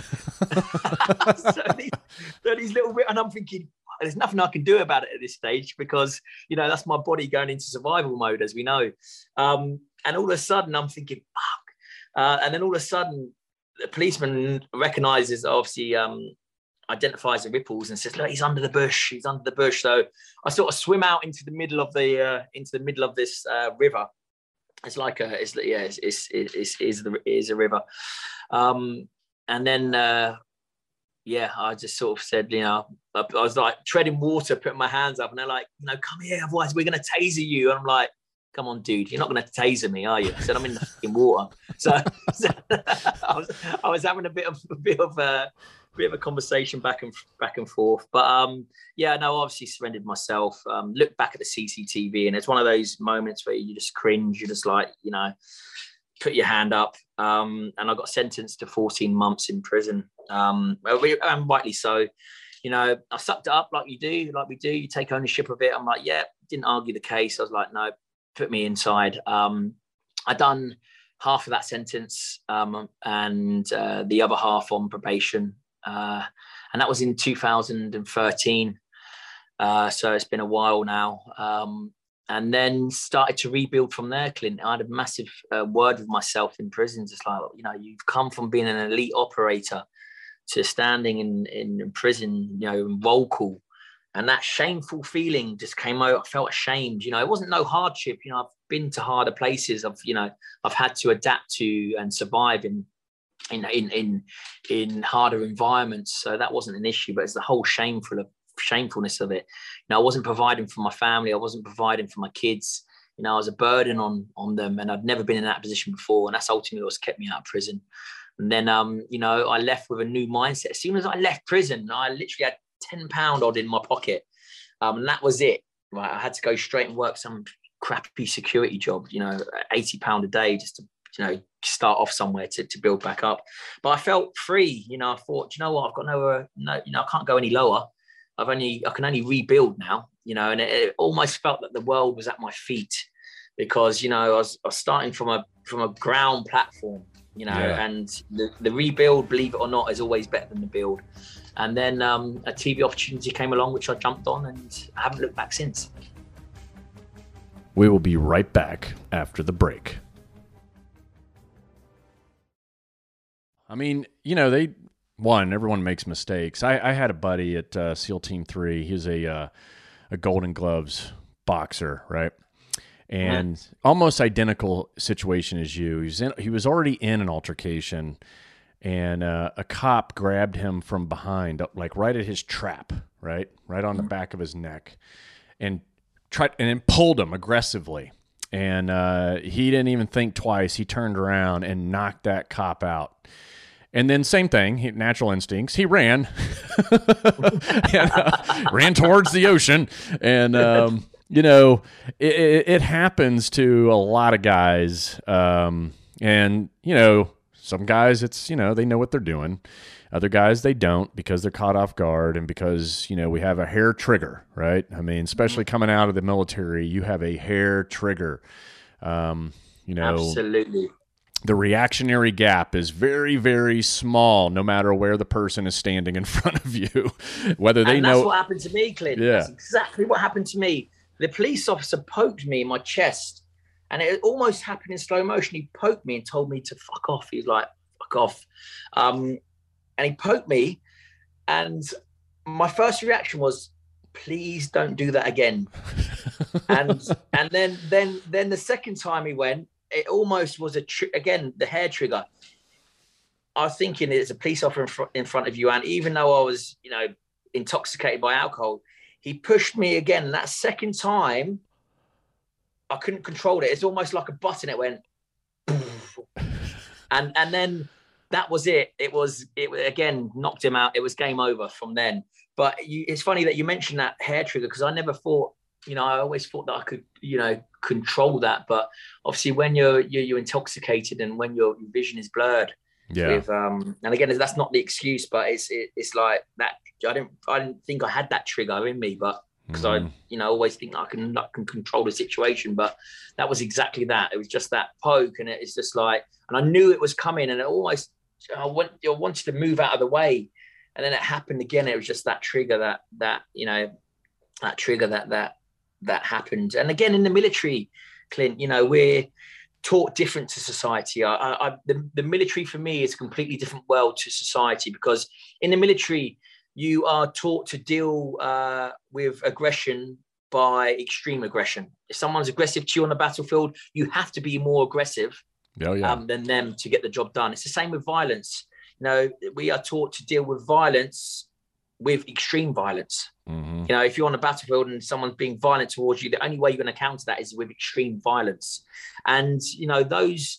so, these, so these little, and I'm thinking, there's nothing I can do about it at this stage because, you know, that's my body going into survival mode, as we know. Um, and all of a sudden I'm thinking, fuck. Uh, and then all of a sudden the policeman recognizes, obviously, um, identifies the ripples and says, look, he's under the bush. He's under the bush. So I sort of swim out into the middle of the, uh, into the middle of this uh, river. It's like a, it's, yeah, it's, it's, it's, it's, the, it's a river. Um, and then, uh, yeah, I just sort of said, you know, I, I was like treading water, putting my hands up, and they're like, you know, come here, otherwise we're going to taser you. And I'm like, come on, dude, you're not going to taser me, are you? I said, I'm in the fucking water. So, so I, was, I was having a bit of a bit of a bit of a conversation back and back and forth. But um, yeah, no, obviously surrendered myself. Um, looked back at the C C T V, and it's one of those moments where you just cringe. You're just like, you know, put your hand up. Um, and I got sentenced to fourteen months in prison. Um, and rightly so. You know, I sucked it up like you do, like we do. You take ownership of it. I'm like, yeah, didn't argue the case. I was like, no, put me inside. Um, I done half of that sentence um, and uh, the other half on probation. Uh, and that was in two thousand thirteen. Uh, so it's been a while now. Um, and then started to rebuild from there, Clint. I had a massive uh, word with myself in prison. Just like, you know, you've come from being an elite operator to standing in, in prison, you know, roll call. And that shameful feeling just came out. I felt ashamed. You know, it wasn't no hardship. You know, I've been to harder places. I've, you know, I've had to adapt to and survive in, in, in, in, in harder environments. So that wasn't an issue, but it's the whole shameful of shamefulness of it. You know, I wasn't providing for my family. I wasn't providing for my kids. You know, I was a burden on, on them, and I'd never been in that position before. And that's ultimately what's kept me out of prison. And then, um, you know, I left with a new mindset. As soon as I left prison, I literally had ten pound odd in my pocket. Um, and that was it. Right. I had to go straight and work some crappy security job, you know, eighty pound a day just to, you know, start off somewhere to, to build back up. But I felt free. You know, I thought, you know what, I've got nowhere, no, you know, I can't go any lower. I've only, I can only rebuild now, you know, and it, it almost felt that the world was at my feet because, you know, I was, I was starting from a, from a ground platform, you know, yeah. and the, the rebuild, believe it or not, is always better than the build. And then um, a T V opportunity came along, which I jumped on, and I haven't looked back since. We will be right back after the break. I mean, you know, they, one, everyone makes mistakes. I, I had a buddy at uh, SEAL Team three. He was a, uh, a Golden Gloves boxer, right? And mm-hmm. almost identical situation as you. He was, in, he was already in an altercation, and uh, a cop grabbed him from behind, like right at his trap, right? Right on the back of his neck, and tried and then pulled him aggressively. And uh, he didn't even think twice. He turned around and knocked that cop out. And then same thing, he, natural instincts. He ran, and, uh, ran towards the ocean. And, um, you know, it, it happens to a lot of guys. Um, and, you know, some guys, it's, you know, they know what they're doing. Other guys, they don't because they're caught off guard and because, you know, we have a hair trigger, right? I mean, especially coming out of the military, you have a hair trigger. Um, you know, absolutely. The reactionary gap is very, very small, no matter where the person is standing in front of you, whether they and know. That's what happened to me, Clint. Yeah. That's exactly what happened to me. The police officer poked me in my chest, and it almost happened in slow motion. He poked me and told me to fuck off. He's like, fuck off. Um, and he poked me, and my first reaction was, please don't do that again. and and then then then the second time he went, it almost was a tr- again the hair trigger. I was thinking it's a police officer in, fr- in front of you, and even though I was, you know, intoxicated by alcohol, he pushed me again. And that second time, I couldn't control it. It's almost like a button. It went and and then that was it. It was it again knocked him out. It was game over from then. But you, it's funny that you mentioned that hair trigger, because I never thought, you know, I always thought that I could, you know, control that. But obviously, when you're you're, you're intoxicated and when your vision is blurred, yeah. With, um, and again, that's not the excuse, but it's it, it's like that. I didn't I didn't think I had that trigger in me, but because mm. I, you know, always think I can I can control the situation. But that was exactly that. It was just that poke, and it's just like, and I knew it was coming, and it almost I went, I wanted to move out of the way, and then it happened again. It was just that trigger, that that you know, that trigger that that that happened. And again, in the military, Clint, you know, we're taught different to society. I, I, the, the military for me is a completely different world to society, because in the military you are taught to deal uh, with aggression by extreme aggression. If someone's aggressive to you on the battlefield, you have to be more aggressive oh, yeah. um, than them to get the job done. It's the same with violence. You know, we are taught to deal with violence with extreme violence. Mm-hmm. You know, if you're on a battlefield and someone's being violent towards you, the only way you're going to counter that is with extreme violence. And you know, those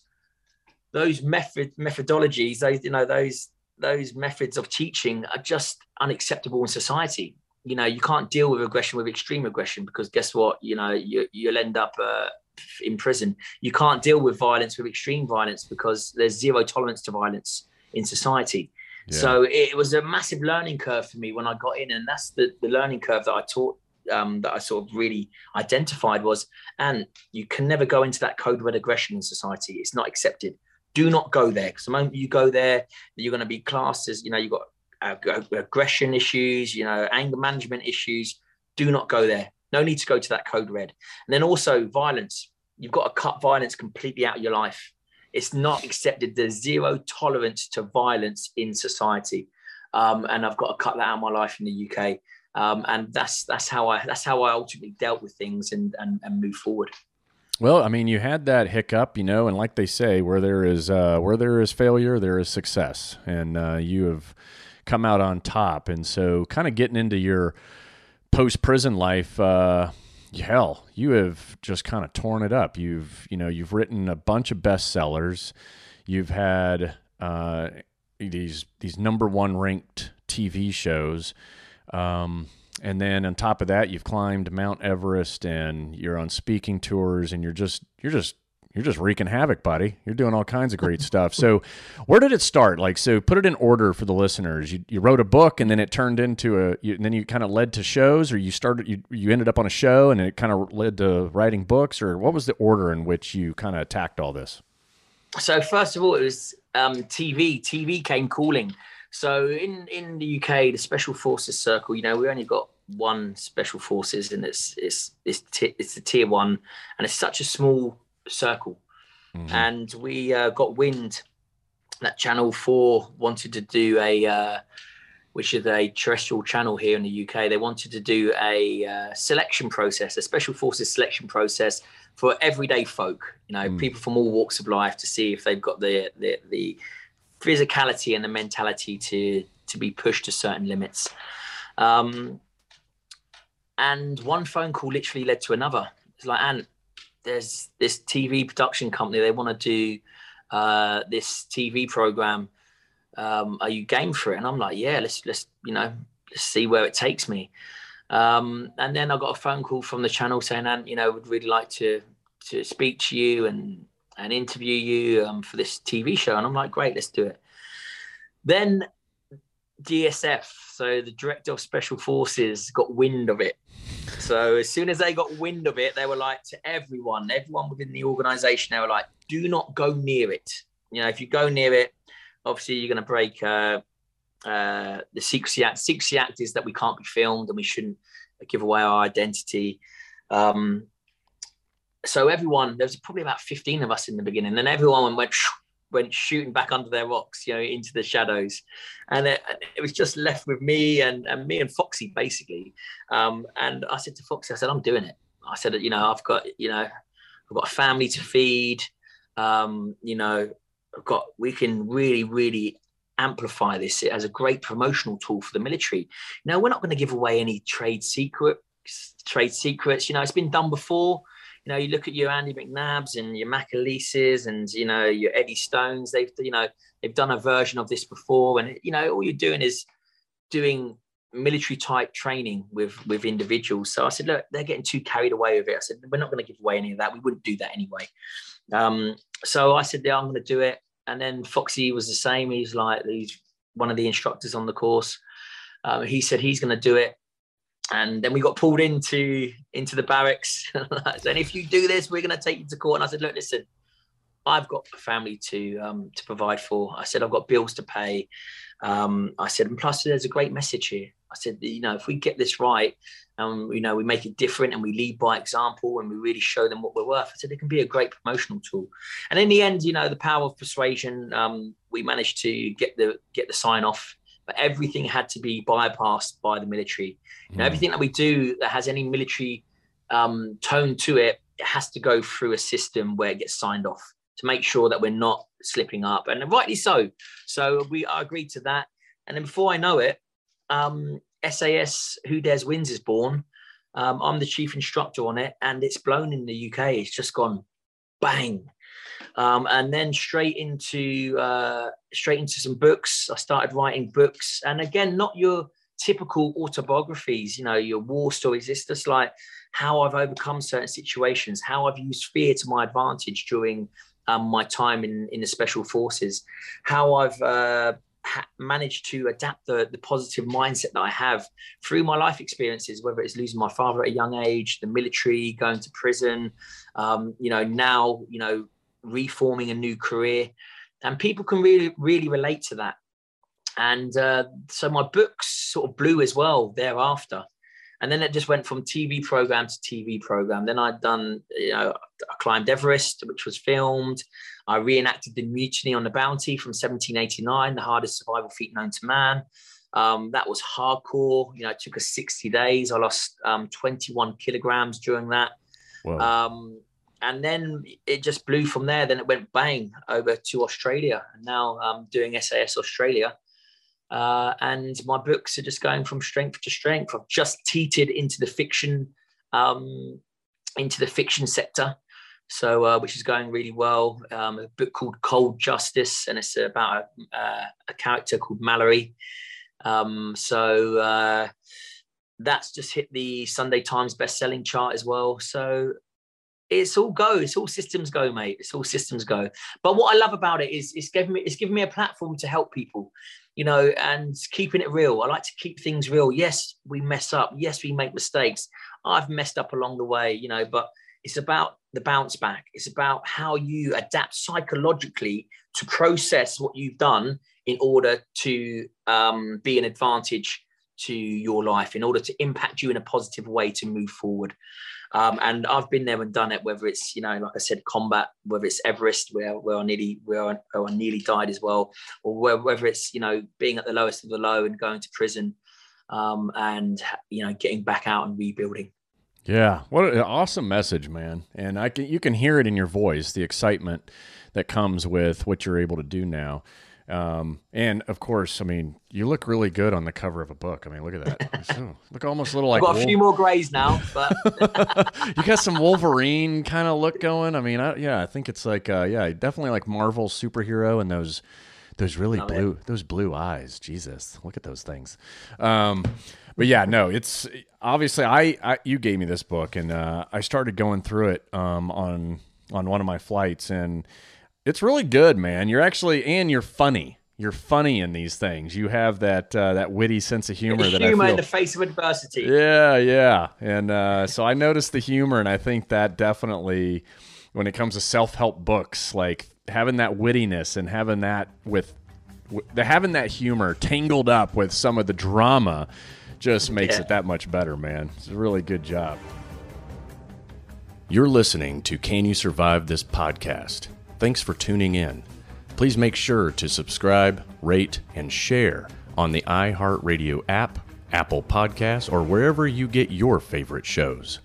those method methodologies, those you know, those those methods of teaching are just unacceptable in society. You know, you can't deal with aggression with extreme aggression, because guess what? You know, you, you'll end up uh, in prison. You can't deal with violence with extreme violence, because there's zero tolerance to violence in society. Yeah. So it was a massive learning curve for me when I got in, and that's the, the learning curve that I taught, um, that I sort of really identified was, and you can never go into that code red aggression in society. It's not accepted. Do not go there, because the moment you go there, you're going to be classed as, you know, you've got uh, aggression issues, you know, anger management issues. Do not go there. No need to go to that code red. And then also violence. You've got to cut violence completely out of your life. It's not accepted. There's zero tolerance to violence in society, um, and I've got to cut that out of my life in the U K. Um, and that's that's how I that's how I ultimately dealt with things and and, and move forward. Well, I mean, you had that hiccup, you know, and like they say, where there is uh, where there is failure, there is success, and uh, you have come out on top. And so, kind of getting into your post-prison life. Uh, Hell, you have just kind of torn it up. You've, you know, you've written a bunch of bestsellers. You've had uh, these these number one ranked T V shows, um, and then on top of that, you've climbed Mount Everest, and you're on speaking tours, and you're just you're just you're just wreaking havoc, buddy. You're doing all kinds of great stuff. So, where did it start? Like, so put it in order for the listeners. You you wrote a book, and then it turned into a, you, and then you kind of led to shows, or you started, you you ended up on a show, and it kind of led to writing books, or what was the order in which you kind of attacked all this? So first of all, it was um, T V. T V came calling. So in in the U K, the Special Forces Circle, you know, we only got one Special Forces, and it's it's it's t- it's the tier one, and it's such a small circle. Mm-hmm. And we uh, got wind that Channel four wanted to do a uh, which is a terrestrial channel here in the U K. They wanted to do a uh, selection process, a Special Forces selection process for everyday folk, you know, mm. people from all walks of life, to see if they've got the the, the physicality and the mentality to to be pushed to certain limits. Um, and one phone call literally led to another. It's like, Ant, there's this T V production company. They want to do uh, this T V program. Um, are you game for it? And I'm like, yeah, let's let's you know let's see where it takes me. Um, and then I got a phone call from the channel saying, Ant, you know, would really like to to speak to you and and interview you um, for this T V show. And I'm like, great, let's do it. Then D S F, so the Director of Special Forces, got wind of it. So as soon as they got wind of it, they were like, to everyone, everyone within the organization, they were like, do not go near it. You know, if you go near it, obviously you're going to break uh, uh, the Secrecy Act. Secrecy Act is that we can't be filmed and we shouldn't give away our identity. Um, so everyone, there was probably about fifteen of us in the beginning, and everyone went went shooting back under their rocks, you know, into the shadows. And it, it was just left with me and, and me and Foxy, basically. Um, and I said to Foxy, I said, I'm doing it. I said, you know, I've got, you know, I've got a family to feed. Um, you know, I've got, we can really, really amplify this as a great promotional tool for the military. Now, we're not going to give away any trade secret, trade secrets. You know, it's been done before. you know, you look at your Andy McNabs and your McAleeses and, you know, your Eddie Stones, they've, you know, they've done a version of this before. And, you know, all you're doing is doing military type training with, with individuals. So I said, look, they're getting too carried away with it. I said, we're not going to give away any of that. We wouldn't do that anyway. Um, so I said, yeah, I'm going to do it. And then Foxy was the same. He's like, he's one of the instructors on the course. Um, he said he's going to do it. And then we got pulled into, into the barracks. And if you do this, we're going to take you to court. And I said, look, listen, I've got a family to, um, to provide for. I said, I've got bills to pay. Um, I said, and plus there's a great message here. I said, you know, if we get this right, um, you know, we make it different and we lead by example and we really show them what we're worth. I said, it can be a great promotional tool. And in the end, you know, the power of persuasion, um, we managed to get the, get the sign off, but everything had to be bypassed by the military. You know, Mm. everything that we do that has any military um, tone to it, it has to go through a system where it gets signed off to make sure that we're not slipping up, and rightly so. So we agreed to that. And then before I know it, um, S A S Who Dares Wins is born. Um, I'm the chief instructor on it, and it's blown in the U K. It's just gone bang. Um, and then straight into uh, straight into some books. I started writing books, and again, not your typical autobiographies, you know, your war stories. It's just like how I've overcome certain situations, how I've used fear to my advantage during um, my time in, in the special forces, how I've uh, ha- managed to adapt the, the positive mindset that I have through my life experiences, whether it's losing my father at a young age, the military, going to prison, um, you know, now, you know, reforming a new career. And people can really, really relate to that. And uh, so my books sort of blew as well thereafter. And then it just went from T V program to T V program. Then I'd done, you know, I climbed Everest, which was filmed. I reenacted the mutiny on the Bounty from seventeen eighty-nine, the hardest survival feat known to man. Um, that was hardcore. You know, it took us sixty days. I lost um, twenty-one kilograms during that. Whoa. Um, and then it just blew from there. Then it went bang over to Australia. And now I'm doing S A S Australia. Uh, and my books are just going from strength to strength. I've just teetered into the fiction, um, into the fiction sector, so uh, which is going really well. Um, a book called Cold Justice, and it's about a, uh, a character called Mallory. Um, so uh, that's just hit the Sunday Times best-selling chart as well. So it's all go. It's all systems go, mate. It's all systems go. But what I love about it is it's giving me it's giving me a platform to help people, you know, and keeping it real. I like to keep things real. Yes, we mess up. Yes, we make mistakes. I've messed up along the way, you know, but it's about the bounce back. It's about how you adapt psychologically to process what you've done in order to um, be an advantage to your life, in order to impact you in a positive way to move forward. Um, and I've been there and done it, whether it's, you know, like I said, combat, whether it's Everest, where, where I nearly, where I, where I nearly died as well, or where, whether it's, you know, being at the lowest of the low and going to prison, um, and, you know, getting back out and rebuilding. Yeah. What an awesome message, man. And I can, you can hear it in your voice, the excitement that comes with what you're able to do now. Um, and of course, I mean, you look really good on the cover of a book. I mean, look at that. So, look almost a little like, I've got a Wolf- few more grays now, but you got some Wolverine kind of look going. I mean, I, yeah, I think it's like, uh, yeah, definitely like Marvel superhero, and those, those really Oh, blue, yeah. those blue eyes. Jesus, look at those things. Um, but yeah, no, it's obviously I, I, you gave me this book, and, uh, I started going through it, um, on, on one of my flights, and it's really good, man. You're actually, and you're funny. You're funny in these things. You have that uh, that witty sense of humor. the that humor I feel. in the face of adversity. Yeah, yeah. And uh, so I noticed the humor, and I think that definitely, when it comes to self-help books, like having that wittiness and having that with, with the having that humor tangled up with some of the drama, just makes Yeah. it that much better, man. It's a really good job. You're listening to Can You Survive This Podcast? Thanks for tuning in. Please make sure to subscribe, rate, and share on the iHeartRadio app, Apple Podcasts, or wherever you get your favorite shows.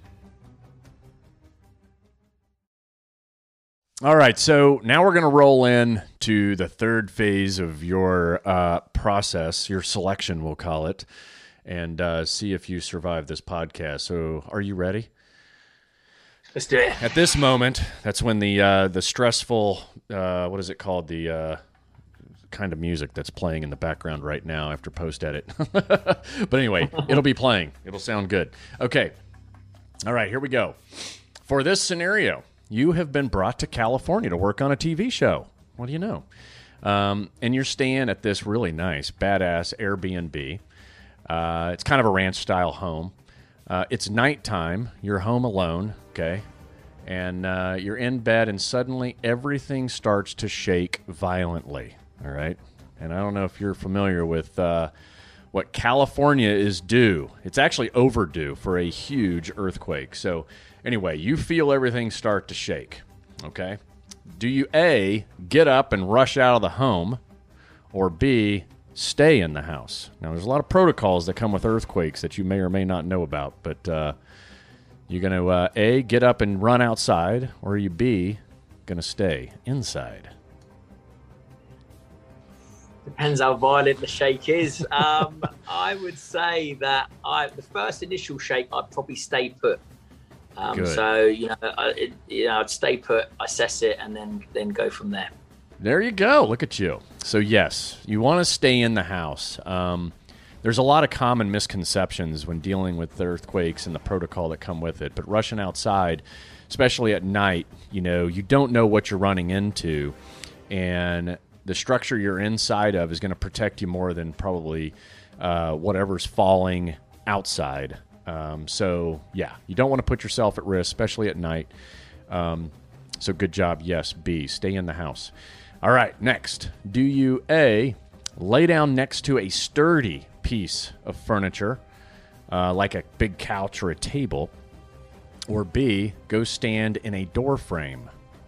All right, so now we're going to roll in to the third phase of your uh, process, your selection, we'll call it, and uh, see if you survive this podcast. So are you ready? Let's do it. At this moment, that's when the uh, the stressful, uh, what is it called? The uh, kind of music that's playing in the background right now after post-edit. But anyway, it'll be playing. It'll sound good. Okay. All right, here we go. For this scenario, you have been brought to California to work on a T V show. What do you know? Um, and you're staying at this really nice, badass Airbnb. Uh, it's kind of a ranch-style home. Uh, it's nighttime. You're home alone, okay? And uh, you're in bed, and suddenly everything starts to shake violently, all right? And I don't know if you're familiar with uh, what California is due. It's actually overdue for a huge earthquake. So anyway, you feel everything start to shake, okay? Do you, A, get up and rush out of the home, or B, stay in the house? Now, there's a lot of protocols that come with earthquakes that you may or may not know about, but uh, you're going to, uh, A, get up and run outside, or are you, B, going to stay inside? Depends how violent the shake is. Um, I would say that I, the first initial shake, I'd probably stay put. Um, so, you know, I, it, you know, I'd stay put, assess it, and then, then go from there. There you go. Look at you. So, yes, you want to stay in the house. Um, there's a lot of common misconceptions when dealing with earthquakes and the protocol that come with it. But rushing outside, especially at night, you know, you don't know what you're running into. And the structure you're inside of is going to protect you more than probably uh, whatever's falling outside. Um, so, yeah, you don't want to put yourself at risk, especially at night. Um, so, good job. Yes, B, stay in the house. All right, next. Do you, A, lay down next to a sturdy piece of furniture, uh, like a big couch or a table, or B, go stand in a door frame?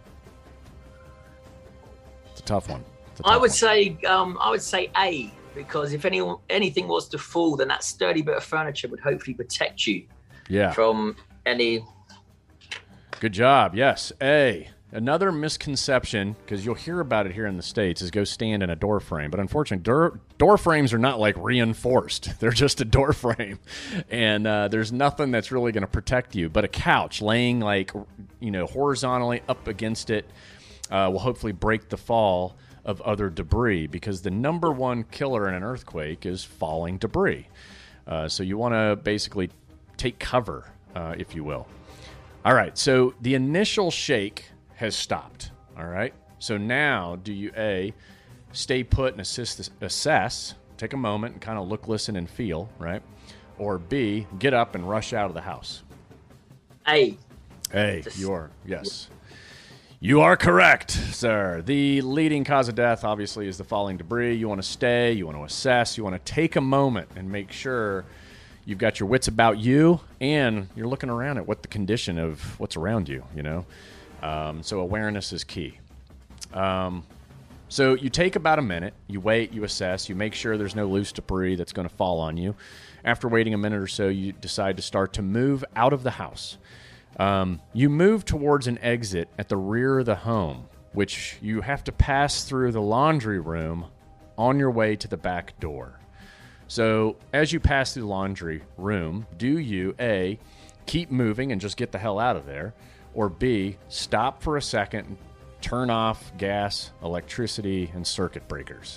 It's a tough one. It's a tough I would one. say um, I would say A, because if anyone, anything was to fall, then that sturdy bit of furniture would hopefully protect you Yeah. from any... Good job. Yes, A. Another misconception, because you'll hear about it here in the States, is go stand in a door frame. But unfortunately, door, door frames are not like reinforced. They're just a door frame. And uh, there's nothing that's really going to protect you. But a couch laying like, you know, horizontally up against it uh, will hopefully break the fall of other debris, because the number one killer in an earthquake is falling debris. Uh, so you want to basically take cover, uh, if you will. All right, so the initial shake has stopped, all right? So now, do you, A, stay put and assist, assess, take a moment and kind of look, listen, and feel, right? Or B, get up and rush out of the house? A. A, Just, you are, yes. You are correct, sir. The leading cause of death, obviously, is the falling debris. You want to stay, you want to assess, you want to take a moment and make sure you've got your wits about you, and you're looking around at what the condition of what's around you, you know? Um, so awareness is key. Um, so you take about a minute, you wait, you assess, you make sure there's no loose debris that's going to fall on you. After waiting a minute or so, you decide to start to move out of the house. Um, you move towards an exit at the rear of the home, which you have to pass through the laundry room on your way to the back door. So as you pass through the laundry room, do you, A, keep moving and just get the hell out of there, or B, stop for a second and turn off gas, electricity, and circuit breakers?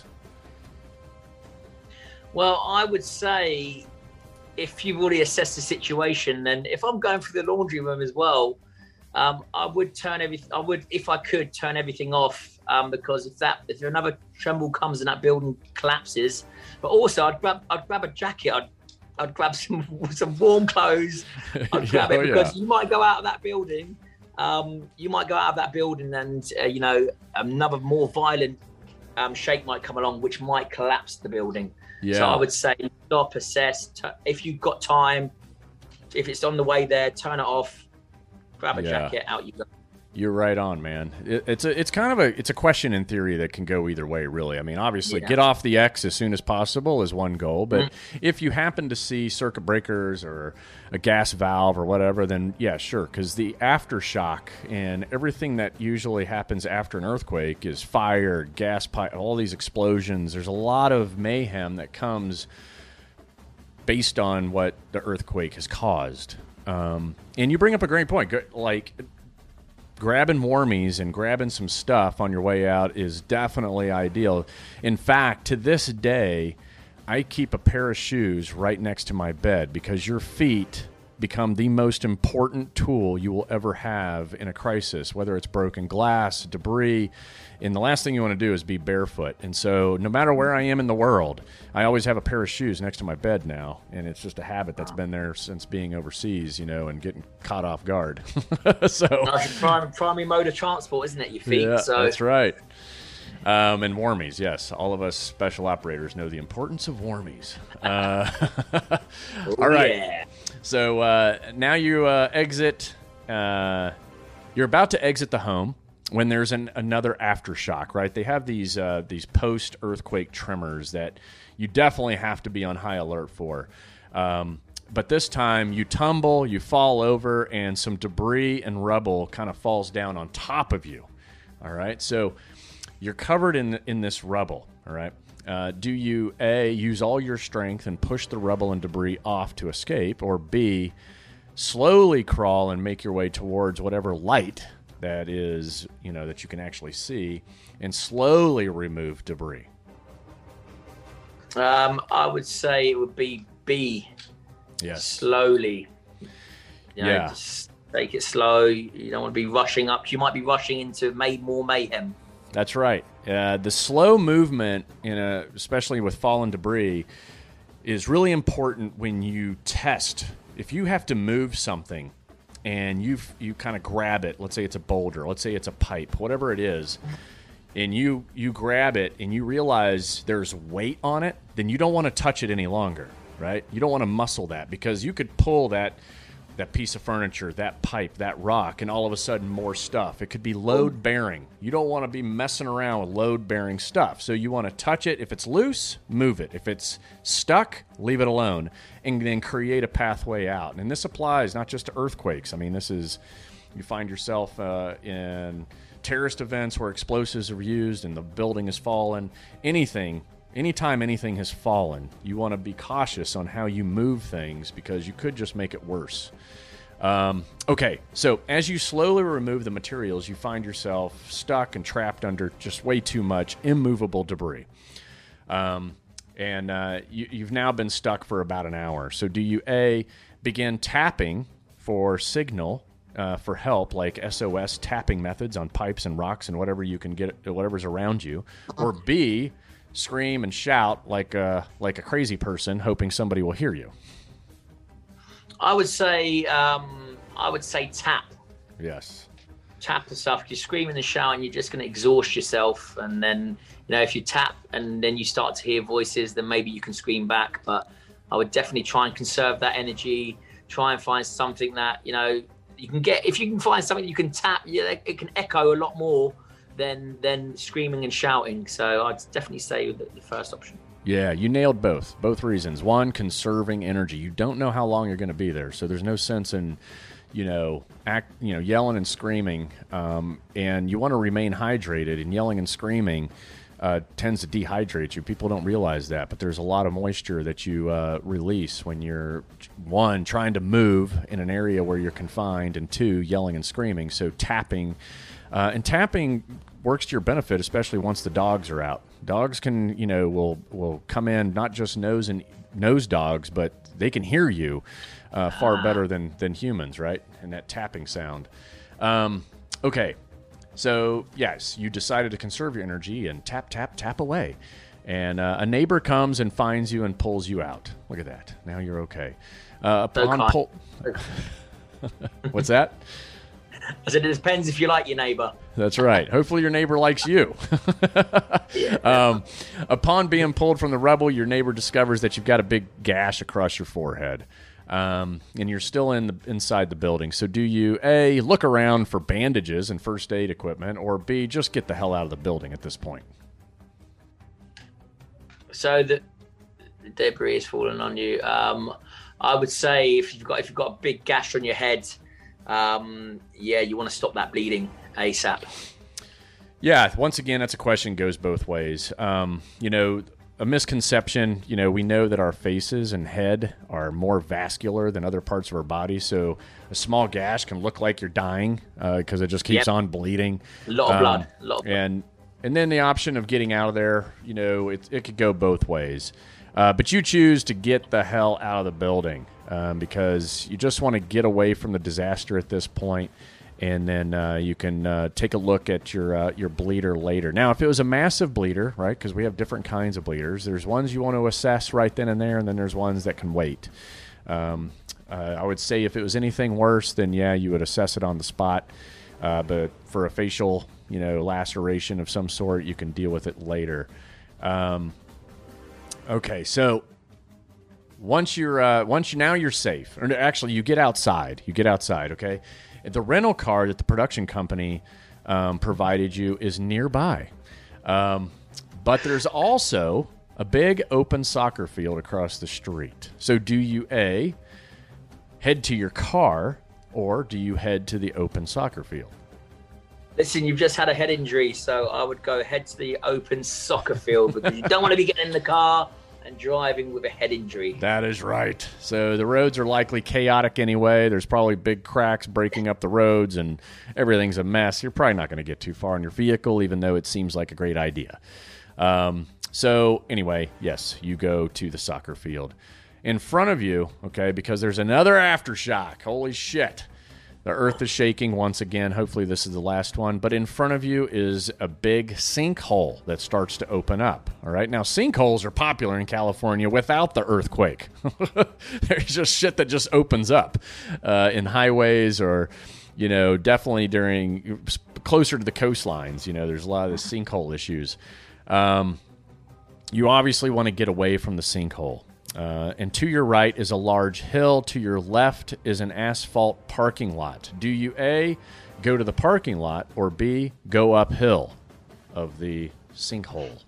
Well, I would say if you've already assessed the situation, then if I'm going through the laundry room as well, um, I would turn everything, I would, if I could, turn everything off, um, because if that, if another tremble comes and that building collapses, but also I'd grab, I'd grab a jacket, I'd, I'd grab some, some warm clothes, I'd grab yeah, it, because yeah. you might go out of that building, um, you might go out of that building and, uh, you know, another more violent um, shake might come along, which might collapse the building. Yeah. So I would say stop, assess. T- if you've got time, if it's on the way there, turn it off, grab a Yeah. jacket, out you go. You're right on, man. It, it's a, it's kind of a, it's a question in theory that can go either way, really. I mean, obviously, Yeah. get off the X as soon as possible is one goal, but Mm-hmm. if you happen to see circuit breakers or a gas valve or whatever, then yeah, sure, because the aftershock and everything that usually happens after an earthquake is fire, gas pipe, all these explosions. There's a lot of mayhem that comes based on what the earthquake has caused. Um, and you bring up a great point. Like, grabbing warmies and grabbing some stuff on your way out is definitely ideal. In fact, to this day, I keep a pair of shoes right next to my bed because your feet become the most important tool you will ever have in a crisis, whether it's broken glass, debris, and the last thing you want to do is be barefoot. And so no matter where I am in the world, I always have a pair of shoes next to my bed now, and it's just a habit that's been there since being overseas, you know, and getting caught off guard. So that's prime, primary mode of transport, isn't it, your feet? Yeah, so. That's right. Um, and warmies, yes. All of us special operators know the importance of warmies. Uh, all right. Yeah. So uh, now you uh, exit. Uh, you're about to exit the home when there's an, another aftershock, right? They have these uh, these post-earthquake tremors that you definitely have to be on high alert for. Um, but this time you tumble, you fall over, and some debris and rubble kind of falls down on top of you. All right, so you're covered in in this rubble. All right. Uh, do you, A, use all your strength and push the rubble and debris off to escape, or B, slowly crawl and make your way towards whatever light that is, you know, that you can actually see, and slowly remove debris? Um, I would say it would be B. Yes. Slowly. You know, Yeah. Just take it slow. You don't want to be rushing up. You might be rushing into may- more mayhem. That's right. Uh, the slow movement, in a, especially with fallen debris, is really important when you test. If you have to move something and you you kind of grab it, let's say it's a boulder, let's say it's a pipe, whatever it is, and you you grab it and you realize there's weight on it, then you don't want to touch it any longer, right? You don't want to muscle that, because you could pull that that piece of furniture, that pipe, that rock, and all of a sudden more stuff. It could be load bearing. You don't want to be messing around with load bearing stuff. So you want to touch it. If it's loose, move it. If it's stuck, leave it alone, and then create a pathway out. And this applies not just to earthquakes. I mean, this is, you find yourself uh, in terrorist events where explosives are used and the building has fallen. Anything, anytime anything has fallen, you want to be cautious on how you move things, because you could just make it worse. Um, okay, so as you slowly remove the materials, you find yourself stuck and trapped under just way too much immovable debris. Um, and uh, you, you've now been stuck for about an hour. So do you, A, begin tapping for signal uh, for help, like S O S tapping methods on pipes and rocks and whatever you can get, whatever's around you, or B, scream and shout like a, like a crazy person, hoping somebody will hear you? I would say, um, I would say tap. Yes. Tap and stuff. You're screaming and shouting, you're just going to exhaust yourself. And then, you know, if you tap and then you start to hear voices, then maybe you can scream back. But I would definitely try and conserve that energy. Try and find something that, you know, you can get. If you can find something you can tap, yeah, it can echo a lot more than than screaming and shouting. So I'd definitely say the, the first option. Yeah, you nailed both. Both reasons. One, conserving energy. You don't know how long you're going to be there, so there's no sense in, you know, act, you know, yelling and screaming. Um, and you want to remain hydrated. And yelling and screaming uh, tends to dehydrate you. People don't realize that, but there's a lot of moisture that you uh, release when you're, one, trying to move in an area where you're confined, and two, yelling and screaming. So tapping, uh, and tapping works to your benefit, especially once the dogs are out. Dogs can, you know, will will come in, not just nose and nose dogs, but they can hear you uh, far better than than humans, right? And that tapping sound. Um, okay, so yes, you decided to conserve your energy and tap, tap, tap away. And uh, a neighbor comes and finds you and pulls you out. Look at that. Now you're okay. Uh, upon pull. What's that? I said it depends if you like your neighbor. That's right. Hopefully your neighbor likes you. Yeah. um, upon being pulled from the rubble, your neighbor discovers that you've got a big gash across your forehead, um, and you're still in the, inside the building. So do you, A, look around for bandages and first aid equipment, or B, just get the hell out of the building at this point? So the, the debris is falling on you. Um, I would say if you've got if you've got a big gash on your head, um, yeah, you want to stop that bleeding ASAP. Yeah, once again, that's a question goes both ways. Um, you know, a misconception. You know, we know that our faces and head are more vascular than other parts of our body, so a small gash can look like you're dying because uh, it just keeps yep. on bleeding. A lot of um, blood. A lot of blood. And and then the option of getting out of there, you know, it it could go both ways. Uh, but you choose to get the hell out of the building um, because you just want to get away from the disaster at this point. And then uh, you can uh, take a look at your uh, your bleeder later. Now, if it was a massive bleeder, right, because we have different kinds of bleeders, there's ones you want to assess right then and there, and then there's ones that can wait. Um, uh, I would say if it was anything worse, then, yeah, you would assess it on the spot. Uh, but for a facial, you know, laceration of some sort, you can deal with it later. Um, okay, so once you're uh, once you now you're safe. Or actually, you get outside. You get outside, okay? The rental car that the production company um, provided you is nearby. Um, but there's also a big open soccer field across the street. So do you, A, head to your car, or do you head to the open soccer field? Listen, you've just had a head injury, so I would go head to the open soccer field because you don't want to be getting in the car and driving with a head injury. That is right. So the roads are likely chaotic anyway. There's probably big cracks breaking up the roads and everything's a mess. You're probably not going to get too far in your vehicle, even though it seems like a great idea. Um, so anyway, yes, you go to the soccer field. In front of you, okay, because there's another aftershock. Holy shit. The earth is shaking once again. Hopefully this is the last one. But in front of you is a big sinkhole that starts to open up. All right. Now, sinkholes are popular in California without the earthquake. There's just shit that just opens up uh, in highways or, you know, definitely during closer to the coastlines. You know, there's a lot of the sinkhole issues. Um, you obviously want to get away from the sinkhole. Uh, and to your right is a large hill. To your left is an asphalt parking lot. Do you, A, go to the parking lot, or B, go uphill of the sinkhole?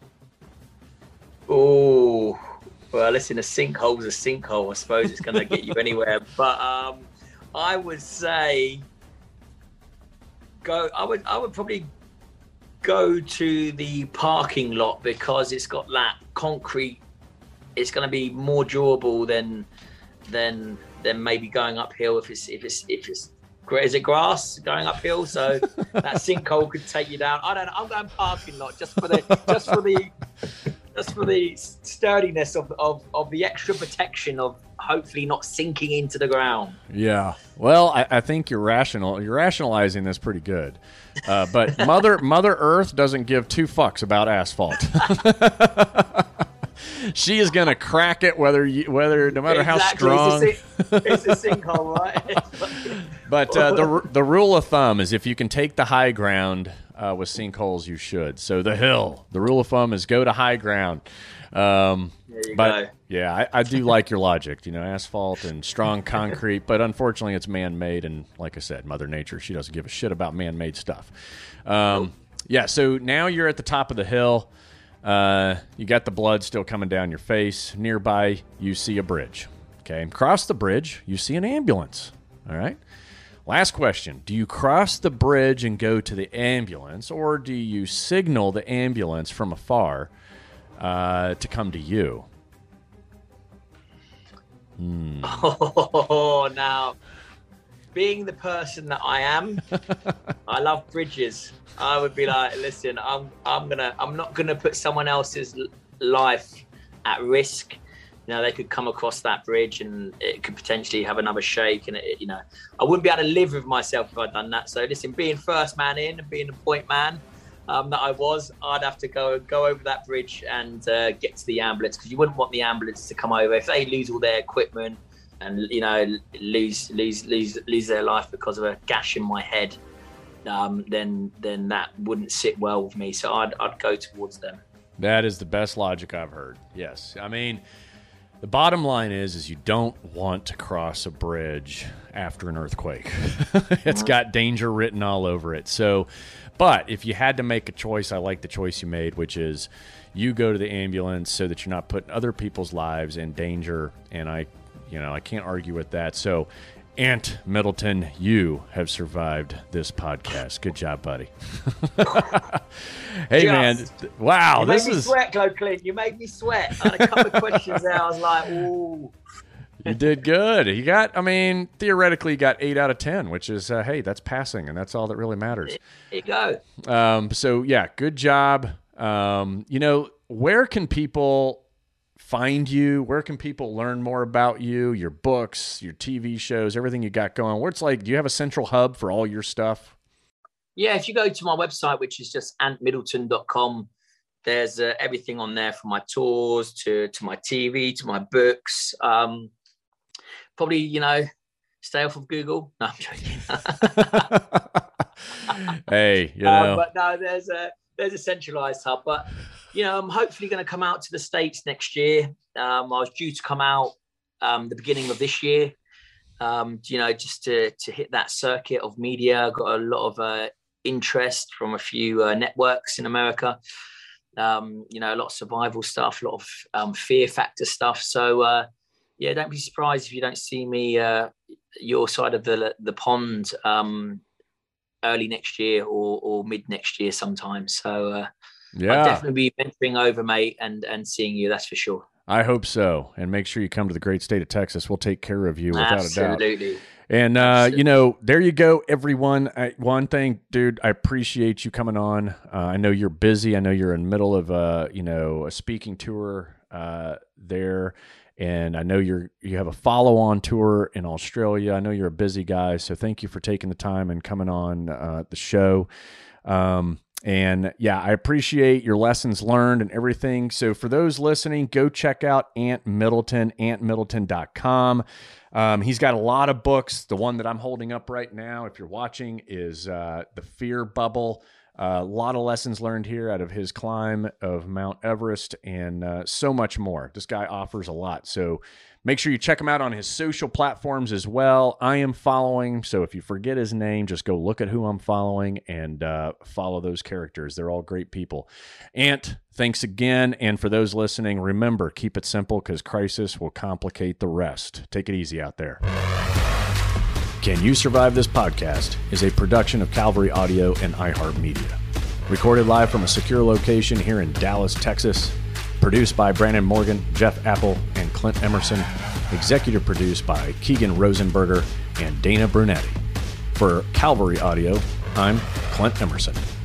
Oh, well, listen, a sinkhole's a sinkhole. I suppose it's going to get you anywhere. But um, I would say go. I would. I would probably go to the parking lot because it's got that concrete. It's going to be more durable than than than maybe going uphill if it's if it's if it's is it grass going uphill, so that sinkhole could take you down. I don't know. I'm going parking lot just for the just for the just for the sturdiness of of of the extra protection of hopefully not sinking into the ground. Yeah. Well, I, I think you're rational. You're rationalizing this pretty good. Uh, but Mother Mother Earth doesn't give two fucks about asphalt. She is gonna crack it, whether you, whether no matter exactly. how strong. It's a, sink, it's a sinkhole, right? But uh, the the rule of thumb is if you can take the high ground uh, with sinkholes, you should. So the hill. The rule of thumb is go to high ground. Um, there you but go. yeah, I, I do like your logic. You know, asphalt and strong concrete, but unfortunately, it's man-made, and like I said, Mother Nature, she doesn't give a shit about man-made stuff. Um, yeah. So now you're at the top of the hill. Uh, you got the blood still coming down your face. Nearby, you see a bridge. Okay, across the bridge, you see an ambulance. All right. Last question. Do you cross the bridge and go to the ambulance, or do you signal the ambulance from afar uh, to come to you? Hmm. Oh, now, being the person that I am, I love bridges. I would be like, listen, I'm I'm gonna I'm not gonna put someone else's life at risk. You know, they could come across that bridge and it could potentially have another shake, and it, you know, I wouldn't be able to live with myself if I'd done that. So listen, being first man in and being the point man um, that I was, I'd have to go go over that bridge and uh, get to the ambulance, because you wouldn't want the ambulance to come over if they lose all their equipment and, you know, lose lose lose lose their life because of a gash in my head. Um, then then that wouldn't sit well with me. So I'd I'd go towards them. That is the best logic I've heard. Yes. I mean, the bottom line is is you don't want to cross a bridge after an earthquake. It's got danger written all over it. So, but if you had to make a choice, I like the choice you made, which is you go to the ambulance so that you're not putting other people's lives in danger. And I, you know, I can't argue with that. So Ant Middleton, you have survived this podcast. Good job, buddy. Hey, Just, man. Wow. You this made me is sweat, Claude Clint. You made me sweat. I had a couple of questions there. I was like, ooh. You did good. You got, I mean, theoretically, you got eight out of ten, which is, uh, hey, that's passing, and that's all that really matters. There you go. Um, so, yeah, good job. Um, you know, where can people find you? Where can people learn more about you, your books, your T V shows, everything you got going? Where it's like, do you have a central hub for all your stuff? Yeah, if you go to my website, which is just ant middleton dot com, there's uh, everything on there from my tours to, to my T V, to my books. Um, probably, you know, stay off of Google. No, I'm joking. Hey, you know. Uh, but no, there's a, there's a centralized hub. But, you know, I'm hopefully going to come out to the States next year. Um, I was due to come out um, the beginning of this year, um, you know, just to, to hit that circuit of media. I got a lot of uh, interest from a few uh, networks in America. Um, you know, a lot of survival stuff, a lot of um, fear factor stuff. So, uh, yeah, don't be surprised if you don't see me uh, your side of the the pond um, early next year or, or mid next year sometime. So, uh, yeah, I'll definitely be venturing over, mate, and and seeing you. That's for sure. I hope so. And make sure you come to the great state of Texas. We'll take care of you without Absolutely. a doubt. Absolutely. And, uh, Absolutely. you know, there you go, everyone. I, one thing, dude, I appreciate you coming on. Uh, I know you're busy. I know you're in the middle of, uh, you know, a speaking tour uh, there. And I know you're you have a follow-on tour in Australia. I know you're a busy guy. So thank you for taking the time and coming on uh, the show. Um And yeah, I appreciate your lessons learned and everything. So for those listening, go check out Ant Middleton, ant middleton dot com. Um, he's got a lot of books. The one that I'm holding up right now, if you're watching, is uh, The Fear Bubble. Uh, a lot of lessons learned here out of his climb of Mount Everest and uh, so much more. This guy offers a lot. So make sure you check him out on his social platforms as well. I am following, so if you forget his name, just go look at who I'm following and uh, follow those characters. They're all great people. Ant, thanks again. And for those listening, remember, keep it simple because crisis will complicate the rest. Take it easy out there. Can You Survive This Podcast is a production of Calvary Audio and iHeartMedia. Recorded live from a secure location here in Dallas, Texas. Produced by Brandon Morgan, Jeff Apple, and Clint Emerson. Executive produced by Keegan Rosenberger and Dana Brunetti. For Calvary Audio, I'm Clint Emerson.